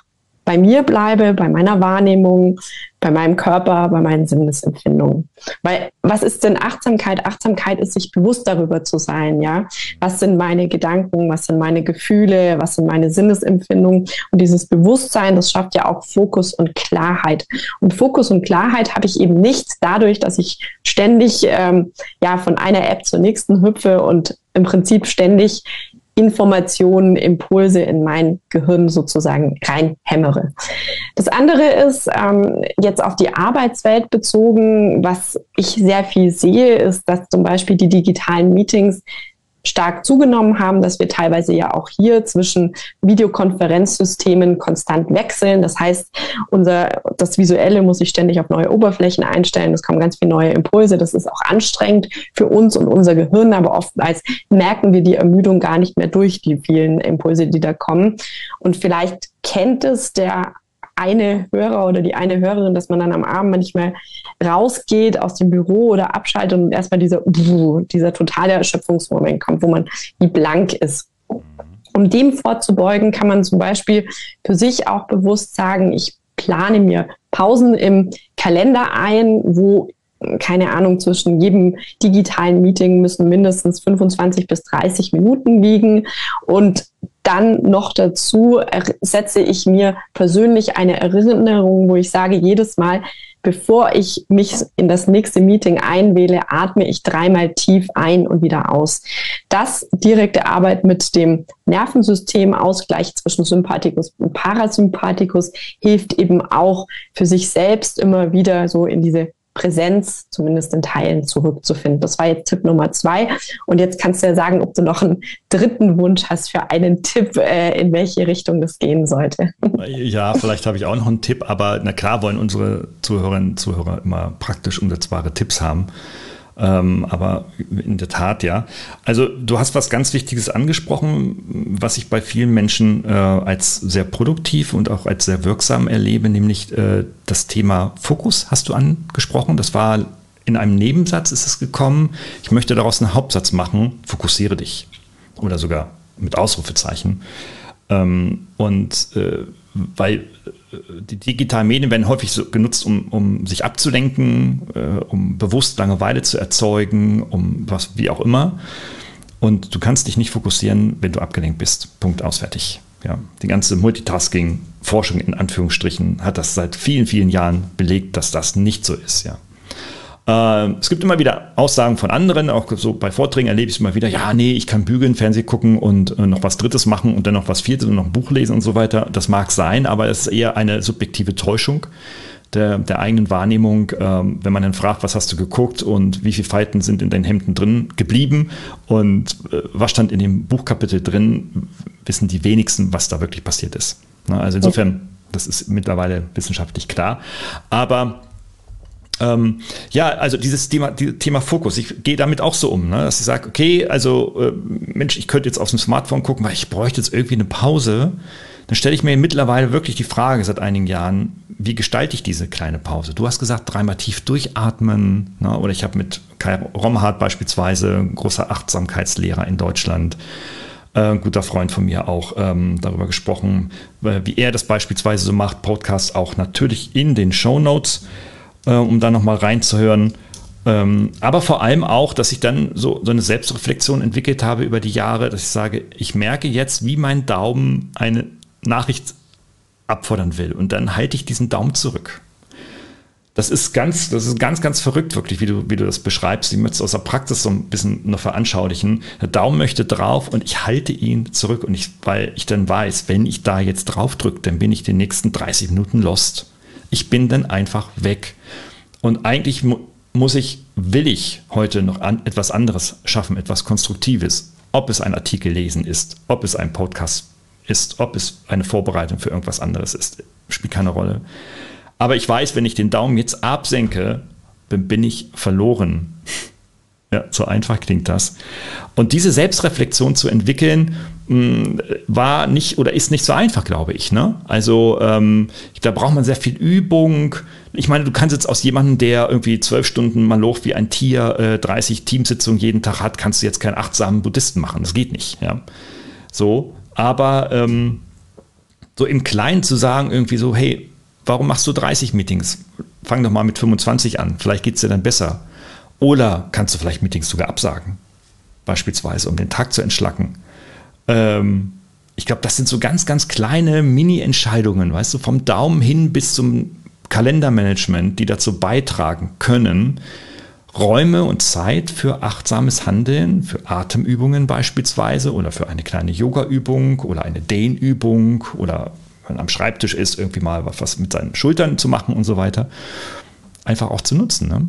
bei mir bleibe, bei meiner Wahrnehmung, bei meinem Körper, bei meinen Sinnesempfindungen. Weil was ist denn Achtsamkeit? Achtsamkeit ist, sich bewusst darüber zu sein, ja. Was sind meine Gedanken? Was sind meine Gefühle? Was sind meine Sinnesempfindungen? Und dieses Bewusstsein, das schafft ja auch Fokus und Klarheit. Und Fokus und Klarheit habe ich eben nicht dadurch, dass ich ständig ähm, ja von einer App zur nächsten hüpfe und im Prinzip ständig Informationen, Impulse in mein Gehirn sozusagen reinhämmere. Das andere ist, ähm, jetzt auf die Arbeitswelt bezogen, was ich sehr viel sehe, ist, dass zum Beispiel die digitalen Meetings stark zugenommen haben, dass wir teilweise ja auch hier zwischen Videokonferenzsystemen konstant wechseln. Das heißt, unser, das Visuelle muss sich ständig auf neue Oberflächen einstellen. Es kommen ganz viele neue Impulse. Das ist auch anstrengend für uns und unser Gehirn, aber oftmals merken wir die Ermüdung gar nicht mehr durch die vielen Impulse, die da kommen. Und vielleicht kennt es der eine Hörer oder die eine Hörerin, dass man dann am Abend manchmal rausgeht aus dem Büro oder abschaltet und erstmal dieser, dieser totale Erschöpfungsmoment kommt, wo man wie blank ist. Um dem vorzubeugen, kann man zum Beispiel für sich auch bewusst sagen, ich plane mir Pausen im Kalender ein, wo keine Ahnung, zwischen jedem digitalen Meeting müssen mindestens fünfundzwanzig bis dreißig Minuten liegen. Und dann noch dazu setze ich mir persönlich eine Erinnerung, wo ich sage, jedes Mal, bevor ich mich in das nächste Meeting einwähle, atme ich dreimal tief ein und wieder aus. Das direkte Arbeit mit dem Nervensystemausgleich zwischen Sympathikus und Parasympathikus hilft eben auch für sich selbst immer wieder so in diese Präsenz, zumindest in Teilen, zurückzufinden. Das war jetzt Tipp Nummer zwei. Und jetzt kannst du ja sagen, ob du noch einen dritten Wunsch hast für einen Tipp, äh, in welche Richtung das gehen sollte. Ja, vielleicht habe ich auch noch einen Tipp, aber na klar wollen unsere Zuhörerinnen und Zuhörer immer praktisch umsetzbare Tipps haben. Ähm, aber in der Tat, ja. Also du hast was ganz Wichtiges angesprochen, was ich bei vielen Menschen äh, als sehr produktiv und auch als sehr wirksam erlebe, nämlich äh, das Thema Fokus hast du angesprochen. Das war in einem Nebensatz ist es gekommen. Ich möchte daraus einen Hauptsatz machen, fokussiere dich. Oder sogar mit Ausrufezeichen. Ähm, und äh, weil die digitalen Medien werden häufig so genutzt, um, um sich abzulenken, äh, um bewusst Langeweile zu erzeugen, um was wie auch immer. Und du kannst dich nicht fokussieren, wenn du abgelenkt bist. Punkt, aus, fertig. Ja, die ganze Multitasking-Forschung in Anführungsstrichen hat das seit vielen, vielen Jahren belegt, dass das nicht so ist. Ja. Äh, es gibt immer wieder Aussagen von anderen, auch so bei Vorträgen erlebe ich es immer wieder, ja, nee, ich kann bügeln, Fernsehen gucken und äh, noch was Drittes machen und dann noch was Viertes und noch ein Buch lesen und so weiter. Das mag sein, aber es ist eher eine subjektive Täuschung der, der eigenen Wahrnehmung. Ähm, wenn man dann fragt, was hast du geguckt und wie viele Falten sind in deinen Hemden drin geblieben und äh, was stand in dem Buchkapitel drin, wissen die wenigsten, was da wirklich passiert ist. Na, also insofern, das ist mittlerweile wissenschaftlich klar. Aber Ähm, ja, also dieses Thema, dieses Thema Fokus, ich gehe damit auch so um, ne? Dass ich sage, okay, also äh, Mensch, ich könnte jetzt auf dem Smartphone gucken, weil ich bräuchte jetzt irgendwie eine Pause. Dann stelle ich mir mittlerweile wirklich die Frage seit einigen Jahren, wie gestalte ich diese kleine Pause? Du hast gesagt, dreimal tief durchatmen, ne? Oder ich habe mit Kai Romhardt beispielsweise, ein großer Achtsamkeitslehrer in Deutschland, äh, ein guter Freund von mir auch, ähm, darüber gesprochen, äh, wie er das beispielsweise so macht, Podcast auch natürlich in den Shownotes, um da nochmal reinzuhören. Aber vor allem auch, dass ich dann so, so eine Selbstreflexion entwickelt habe über die Jahre, dass ich sage, ich merke jetzt, wie mein Daumen eine Nachricht abfordern will. Und dann halte ich diesen Daumen zurück. Das ist ganz, das ist ganz, ganz verrückt, wirklich, wie du, wie du das beschreibst. Ich möchte es aus der Praxis so ein bisschen noch veranschaulichen. Der Daumen möchte drauf und ich halte ihn zurück. Und ich, weil ich dann weiß, wenn ich da jetzt drauf drücke, dann bin ich die nächsten dreißig Minuten lost. Ich bin dann einfach weg. Und eigentlich mu- muss ich, will ich heute noch an, etwas anderes schaffen, etwas Konstruktives. Ob es ein Artikel lesen ist, ob es ein Podcast ist, ob es eine Vorbereitung für irgendwas anderes ist, spielt keine Rolle. Aber ich weiß, wenn ich den Daumen jetzt absenke, dann bin ich verloren. Ja, so einfach klingt das. Und diese Selbstreflexion zu entwickeln, mh, war nicht oder ist nicht so einfach, glaube ich. Ne? Also ähm, da braucht man sehr viel Übung. Ich meine, du kannst jetzt aus jemandem, der irgendwie zwölf Stunden malocht wie ein Tier, äh, dreißig Teamsitzungen jeden Tag hat, kannst du jetzt keinen achtsamen Buddhisten machen. Das geht nicht. Ja. So, aber ähm, so im Kleinen zu sagen, irgendwie so, hey, warum machst du dreißig Meetings? Fang doch mal mit fünfundzwanzig an, vielleicht geht es dir dann besser. Oder kannst du vielleicht Meetings sogar absagen, beispielsweise, um den Tag zu entschlacken. Ähm, ich glaube, das sind so ganz, ganz kleine Mini-Entscheidungen, weißt du, vom Daumen hin bis zum Kalendermanagement, die dazu beitragen können, Räume und Zeit für achtsames Handeln, für Atemübungen beispielsweise oder für eine kleine Yoga-Übung oder eine Dehnübung oder wenn man am Schreibtisch ist, irgendwie mal was mit seinen Schultern zu machen und so weiter, einfach auch zu nutzen. Ne?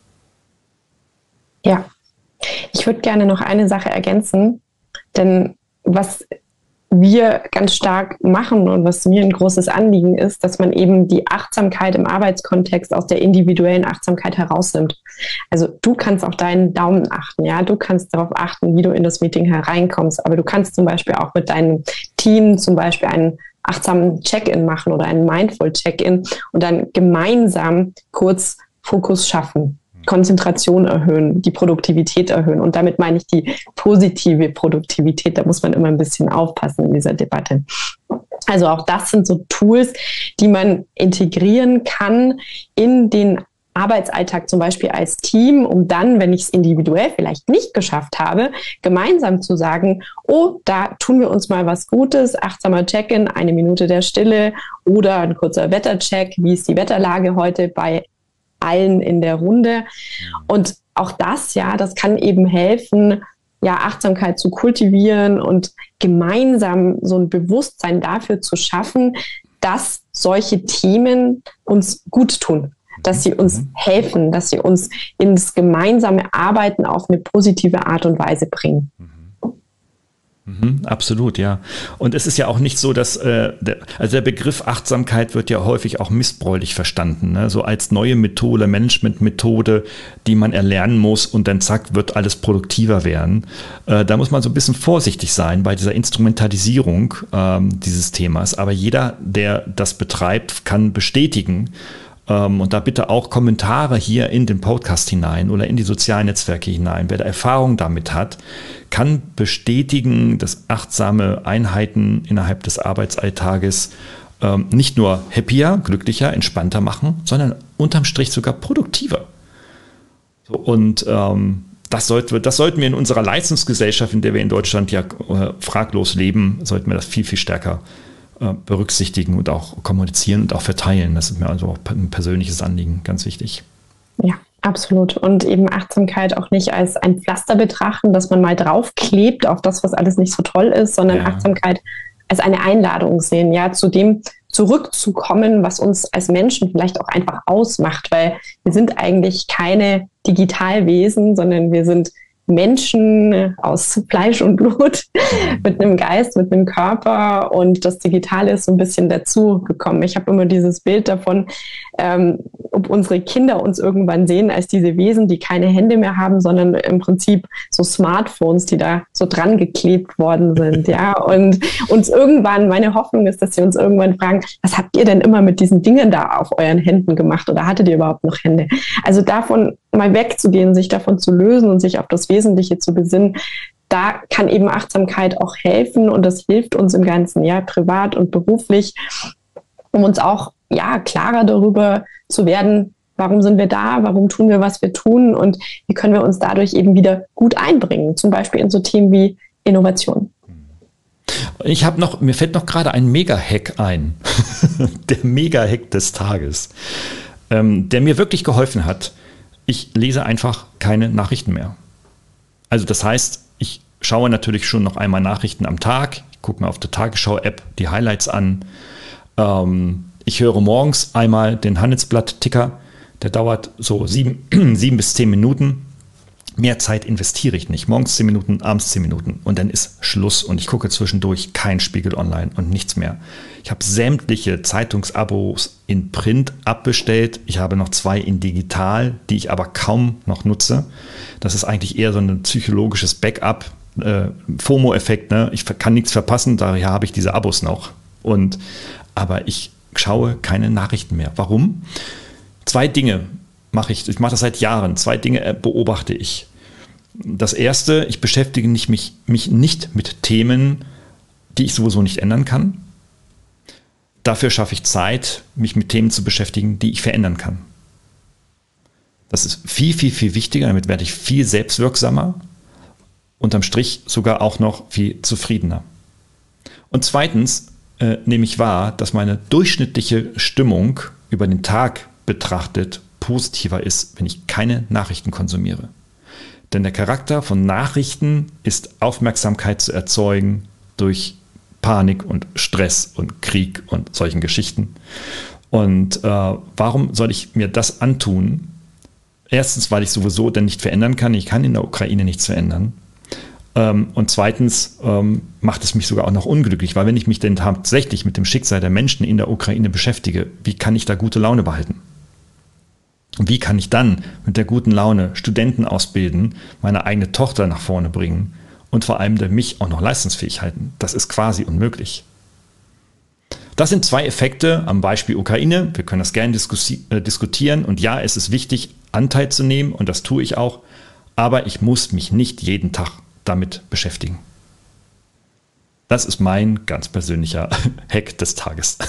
Ja, ich würde gerne noch eine Sache ergänzen, denn was wir ganz stark machen und was mir ein großes Anliegen ist, dass man eben die Achtsamkeit im Arbeitskontext aus der individuellen Achtsamkeit herausnimmt. Also du kannst auf deinen Daumen achten, ja, du kannst darauf achten, wie du in das Meeting hereinkommst, aber du kannst zum Beispiel auch mit deinem Team zum Beispiel einen achtsamen Check-in machen oder einen Mindful Check-in und dann gemeinsam kurz Fokus schaffen. Konzentration erhöhen, die Produktivität erhöhen. Und damit meine ich die positive Produktivität. Da muss man immer ein bisschen aufpassen in dieser Debatte. Also auch das sind so Tools, die man integrieren kann in den Arbeitsalltag, zum Beispiel als Team, um dann, wenn ich es individuell vielleicht nicht geschafft habe, gemeinsam zu sagen, oh, da tun wir uns mal was Gutes, achtsamer Check-in, eine Minute der Stille oder ein kurzer Wettercheck, wie ist die Wetterlage heute bei allen in der Runde. Und auch das, ja, das kann eben helfen, ja, Achtsamkeit zu kultivieren und gemeinsam so ein Bewusstsein dafür zu schaffen, dass solche Themen uns gut tun, dass sie uns helfen, dass sie uns ins gemeinsame Arbeiten auf eine positive Art und Weise bringen. Mhm, absolut, ja. Und es ist ja auch nicht so, dass, äh, der, also der Begriff Achtsamkeit wird ja häufig auch missbräuchlich verstanden, ne? So als neue Methode, Managementmethode, die man erlernen muss und dann zack, wird alles produktiver werden. Äh, da muss man so ein bisschen vorsichtig sein bei dieser Instrumentalisierung ähm, dieses Themas. Aber jeder, der das betreibt, kann bestätigen, und da bitte auch Kommentare hier in den Podcast hinein oder in die sozialen Netzwerke hinein. Wer da Erfahrung damit hat, kann bestätigen, dass achtsame Einheiten innerhalb des Arbeitsalltages ähm, nicht nur happier, glücklicher, entspannter machen, sondern unterm Strich sogar produktiver. So, und ähm, das, sollte, das sollten wir in unserer Leistungsgesellschaft, in der wir in Deutschland ja äh, fraglos leben, sollten wir das viel, viel stärker berücksichtigen und auch kommunizieren und auch verteilen. Das ist mir also auch ein persönliches Anliegen, ganz wichtig. Ja, absolut. Und eben Achtsamkeit auch nicht als ein Pflaster betrachten, dass man mal draufklebt auf das, was alles nicht so toll ist, sondern ja. Achtsamkeit als eine Einladung sehen, ja, zu dem zurückzukommen, was uns als Menschen vielleicht auch einfach ausmacht, weil wir sind eigentlich keine Digitalwesen, sondern wir sind Menschen aus Fleisch und Blut, mit einem Geist, mit einem Körper, und das Digitale ist so ein bisschen dazu gekommen. Ich habe immer dieses Bild davon, ähm, ob unsere Kinder uns irgendwann sehen als diese Wesen, die keine Hände mehr haben, sondern im Prinzip so Smartphones, die da so dran geklebt worden sind, ja, und uns irgendwann, meine Hoffnung ist, dass sie uns irgendwann fragen, was habt ihr denn immer mit diesen Dingen da auf euren Händen gemacht oder hattet ihr überhaupt noch Hände? Also davon mal wegzugehen, sich davon zu lösen und sich auf das Wesentliche zu besinnen, da kann eben Achtsamkeit auch helfen, und das hilft uns im Ganzen, ja, privat und beruflich, um uns auch, ja, klarer darüber zu werden, warum sind wir da, warum tun wir, was wir tun, und wie können wir uns dadurch eben wieder gut einbringen, zum Beispiel in so Themen wie Innovation. Ich habe noch, mir fällt noch gerade ein Mega-Hack ein, der Mega-Hack des Tages, ähm, der mir wirklich geholfen hat. Ich lese einfach keine Nachrichten mehr. Also das heißt, ich schaue natürlich schon noch einmal Nachrichten am Tag. Ich gucke mir auf der Tagesschau-App die Highlights an. Ähm, ich höre morgens einmal den Handelsblatt-Ticker. Der dauert so sieben, sieben bis zehn Minuten. Mehr Zeit investiere ich nicht. Morgens zehn Minuten, abends zehn Minuten. Und dann ist Schluss. Und ich gucke zwischendurch kein Spiegel Online und nichts mehr. Ich habe sämtliche Zeitungsabos in Print abbestellt. Ich habe noch zwei in digital, die ich aber kaum noch nutze. Das ist eigentlich eher so ein psychologisches Backup, äh, FOMO-Effekt. Ne? Ich kann nichts verpassen, daher habe ich diese Abos noch. Und, aber ich schaue keine Nachrichten mehr. Warum? Zwei Dinge mache ich. Ich mache das seit Jahren. Zwei Dinge beobachte ich. Das erste, ich beschäftige mich, mich, mich nicht mit Themen, die ich sowieso nicht ändern kann. dafür schaffe ich Zeit, mich mit Themen zu beschäftigen, die ich verändern kann. Das ist viel, viel, viel wichtiger. Damit werde ich viel selbstwirksamer. Unterm Strich sogar auch noch viel zufriedener. Und zweitens äh, nehme ich wahr, dass meine durchschnittliche Stimmung über den Tag betrachtet positiver ist, wenn ich keine Nachrichten konsumiere. Denn der Charakter von Nachrichten ist Aufmerksamkeit zu erzeugen durch Panik und Stress und Krieg und solchen Geschichten. Und äh, warum soll ich mir das antun? Erstens, weil ich sowieso dann nicht verändern kann. Ich kann in der Ukraine nichts verändern. Ähm, und zweitens ähm, macht es mich sogar auch noch unglücklich, weil wenn ich mich denn tatsächlich mit dem Schicksal der Menschen in der Ukraine beschäftige, wie kann ich da gute Laune behalten? Und wie kann ich dann mit der guten Laune Studenten ausbilden, meine eigene Tochter nach vorne bringen und vor allem mich auch noch leistungsfähig halten? Das ist quasi unmöglich. Das sind zwei Effekte am Beispiel Ukraine. Wir können das gerne diskussi- äh, diskutieren. Und ja, es ist wichtig, Anteil zu nehmen und das tue ich auch. Aber ich muss mich nicht jeden Tag damit beschäftigen. Das ist mein ganz persönlicher Hack des Tages.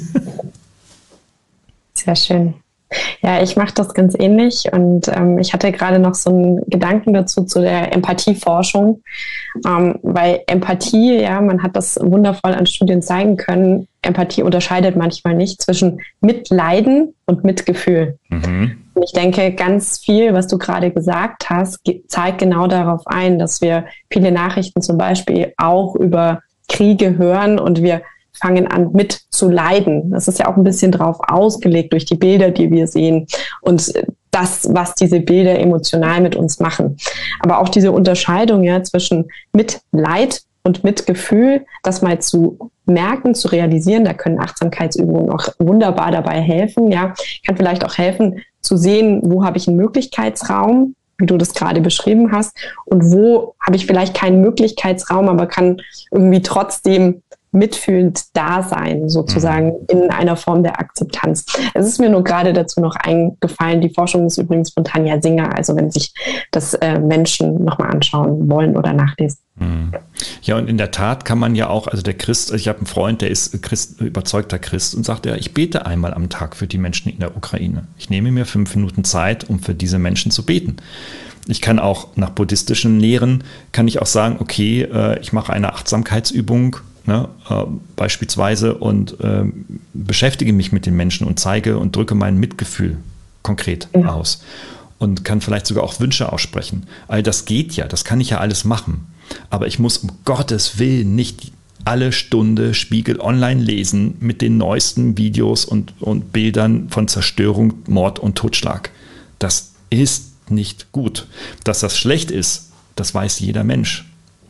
Sehr schön. Ja, ich mache das ganz ähnlich und ähm, ich hatte gerade noch so einen Gedanken dazu zu der Empathieforschung, ähm, weil Empathie, ja, man hat das wundervoll an Studien zeigen können, Empathie unterscheidet manchmal nicht zwischen Mitleiden und Mitgefühl. Mhm. Und ich denke, ganz viel, was du gerade gesagt hast, ge- zeigt genau darauf ein, dass wir viele Nachrichten zum Beispiel auch über Kriege hören und wir fangen an mit zu leiden. Das ist ja auch ein bisschen drauf ausgelegt durch die Bilder, die wir sehen und das, was diese Bilder emotional mit uns machen. Aber auch diese Unterscheidung ja zwischen Mitleid und Mitgefühl, das mal zu merken, zu realisieren, da können Achtsamkeitsübungen auch wunderbar dabei helfen. Ja, kann vielleicht auch helfen zu sehen, wo habe ich einen Möglichkeitsraum, wie du das gerade beschrieben hast, und wo habe ich vielleicht keinen Möglichkeitsraum, aber kann irgendwie trotzdem mitfühlend da sein, sozusagen in einer Form der Akzeptanz. Es ist mir nur gerade dazu noch eingefallen, die Forschung ist übrigens von Tanja Singer, also wenn sich das äh, Menschen nochmal anschauen wollen oder nachlesen. Ja, und in der Tat kann man ja auch, also der Christ, ich habe einen Freund, der ist Christ, überzeugter Christ und sagt, ja, ich bete einmal am Tag für die Menschen in der Ukraine. Ich nehme mir fünf Minuten Zeit, um für diese Menschen zu beten. Ich kann auch nach buddhistischen Lehren, kann ich auch sagen, okay, äh, ich mache eine Achtsamkeitsübung, Ne, äh, beispielsweise und äh, beschäftige mich mit den Menschen und zeige und drücke mein Mitgefühl konkret ja. aus und kann vielleicht sogar auch Wünsche aussprechen. All das geht ja, das kann ich ja alles machen. Aber ich muss um Gottes Willen nicht alle Stunde Spiegel Online lesen mit den neuesten Videos und, und Bildern von Zerstörung, Mord und Totschlag. Das ist nicht gut. Dass das schlecht ist, das weiß jeder Mensch.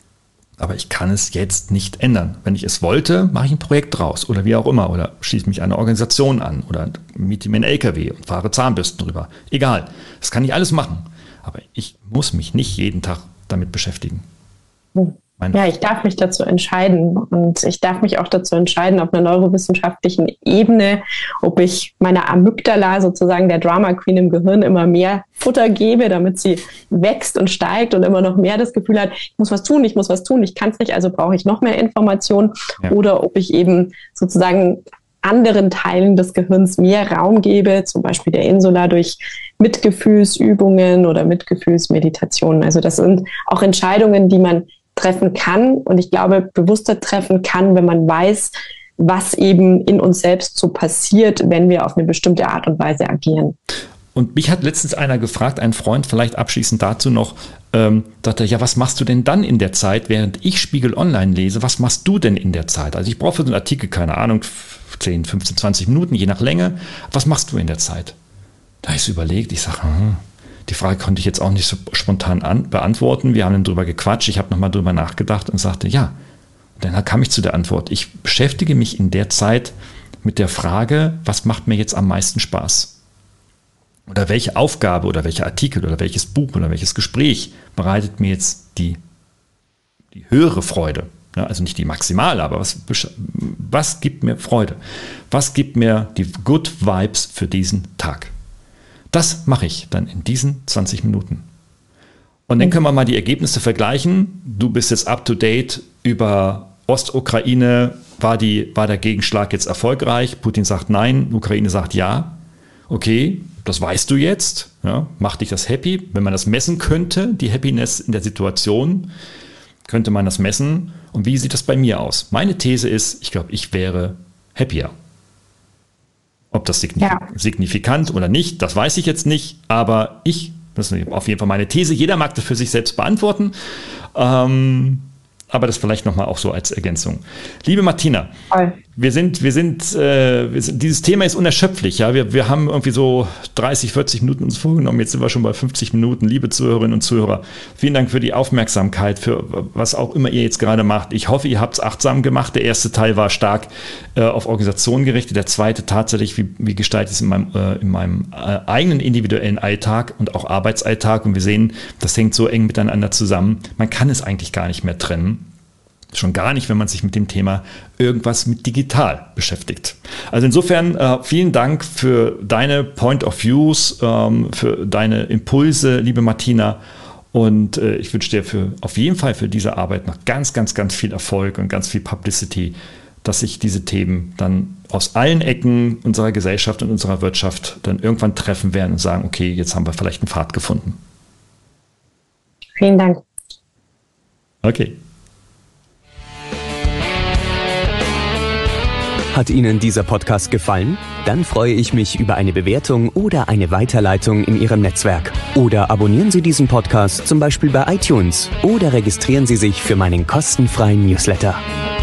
Aber ich kann es jetzt nicht ändern. Wenn ich es wollte, mache ich ein Projekt draus oder wie auch immer. Oder schließe mich einer Organisation an oder miete mir einen L K W und fahre Zahnbürsten drüber. Egal, das kann ich alles machen. Aber ich muss mich nicht jeden Tag damit beschäftigen. Hm. Ja, ich darf mich dazu entscheiden und ich darf mich auch dazu entscheiden, auf einer neurowissenschaftlichen Ebene, ob ich meiner Amygdala, sozusagen der Drama Queen im Gehirn, immer mehr Futter gebe, damit sie wächst und steigt und immer noch mehr das Gefühl hat, ich muss was tun, ich muss was tun, ich kann es nicht, also brauche ich noch mehr Informationen. Ja. Oder ob ich eben sozusagen anderen Teilen des Gehirns mehr Raum gebe, zum Beispiel der Insula durch Mitgefühlsübungen oder Mitgefühlsmeditationen. Also das sind auch Entscheidungen, die man treffen kann und ich glaube, bewusster treffen kann, wenn man weiß, was eben in uns selbst so passiert, wenn wir auf eine bestimmte Art und Weise agieren. Und mich hat letztens einer gefragt, ein Freund, vielleicht abschließend dazu noch, ähm, dachte, ja, was machst du denn dann in der Zeit, während ich Spiegel Online lese, was machst du denn in der Zeit? Also ich brauche für so einen Artikel, keine Ahnung, zehn, fünfzehn, zwanzig Minuten, je nach Länge. Was machst du in der Zeit? Da habe ich so überlegt, ich sage, hm, die Frage konnte ich jetzt auch nicht so spontan an, beantworten. Wir haben dann drüber gequatscht, ich habe nochmal drüber nachgedacht und sagte, ja. Und dann kam ich zu der Antwort, ich beschäftige mich in der Zeit mit der Frage, was macht mir jetzt am meisten Spaß? Oder welche Aufgabe oder welcher Artikel oder welches Buch oder welches Gespräch bereitet mir jetzt die, die höhere Freude? Ja, also nicht die maximale, aber was, was gibt mir Freude? Was gibt mir die Good Vibes für diesen Tag? Das mache ich dann in diesen zwanzig Minuten. Und dann können wir mal die Ergebnisse vergleichen. Du bist jetzt up to date über Ostukraine, war, die, war der Gegenschlag jetzt erfolgreich? Putin sagt nein, Ukraine sagt ja. Okay, das weißt du jetzt. Ja, macht dich das happy? Wenn man das messen könnte, die Happiness in der Situation, könnte man das messen. Und wie sieht das bei mir aus? Meine These ist, ich glaube, ich wäre happier. Ob das signif- ja. signifikant oder nicht, das weiß ich jetzt nicht. Aber ich, das ist auf jeden Fall meine These. Jeder mag das für sich selbst beantworten. Ähm, aber das vielleicht nochmal auch so als Ergänzung. Liebe Martina, Hi. wir sind, wir sind, äh, wir sind, dieses Thema ist unerschöpflich. Ja? Wir, wir haben irgendwie so dreißig, vierzig Minuten uns vorgenommen. Jetzt sind wir schon bei fünfzig Minuten. Liebe Zuhörerinnen und Zuhörer, vielen Dank für die Aufmerksamkeit, für was auch immer ihr jetzt gerade macht. Ich hoffe, ihr habt es achtsam gemacht. Der erste Teil war stark äh, auf Organisation gerichtet. Der zweite tatsächlich, wie, wie gestalte ich es in meinem, äh, in meinem äh, eigenen individuellen Alltag und auch Arbeitsalltag. Und wir sehen, das hängt so eng miteinander zusammen. Man kann es eigentlich gar nicht mehr trennen. Schon gar nicht, wenn man sich mit dem Thema irgendwas mit digital beschäftigt. Also insofern äh, vielen Dank für deine Point of Views, ähm, für deine Impulse, liebe Martina. Und äh, ich wünsche dir für, auf jeden Fall für diese Arbeit noch ganz, ganz, ganz viel Erfolg und ganz viel Publicity, dass sich diese Themen dann aus allen Ecken unserer Gesellschaft und unserer Wirtschaft dann irgendwann treffen werden und sagen, okay, jetzt haben wir vielleicht einen Pfad gefunden. Vielen Dank. Okay. Hat Ihnen dieser Podcast gefallen? Dann freue ich mich über eine Bewertung oder eine Weiterleitung in Ihrem Netzwerk. Oder abonnieren Sie diesen Podcast zum Beispiel bei iTunes oder registrieren Sie sich für meinen kostenfreien Newsletter.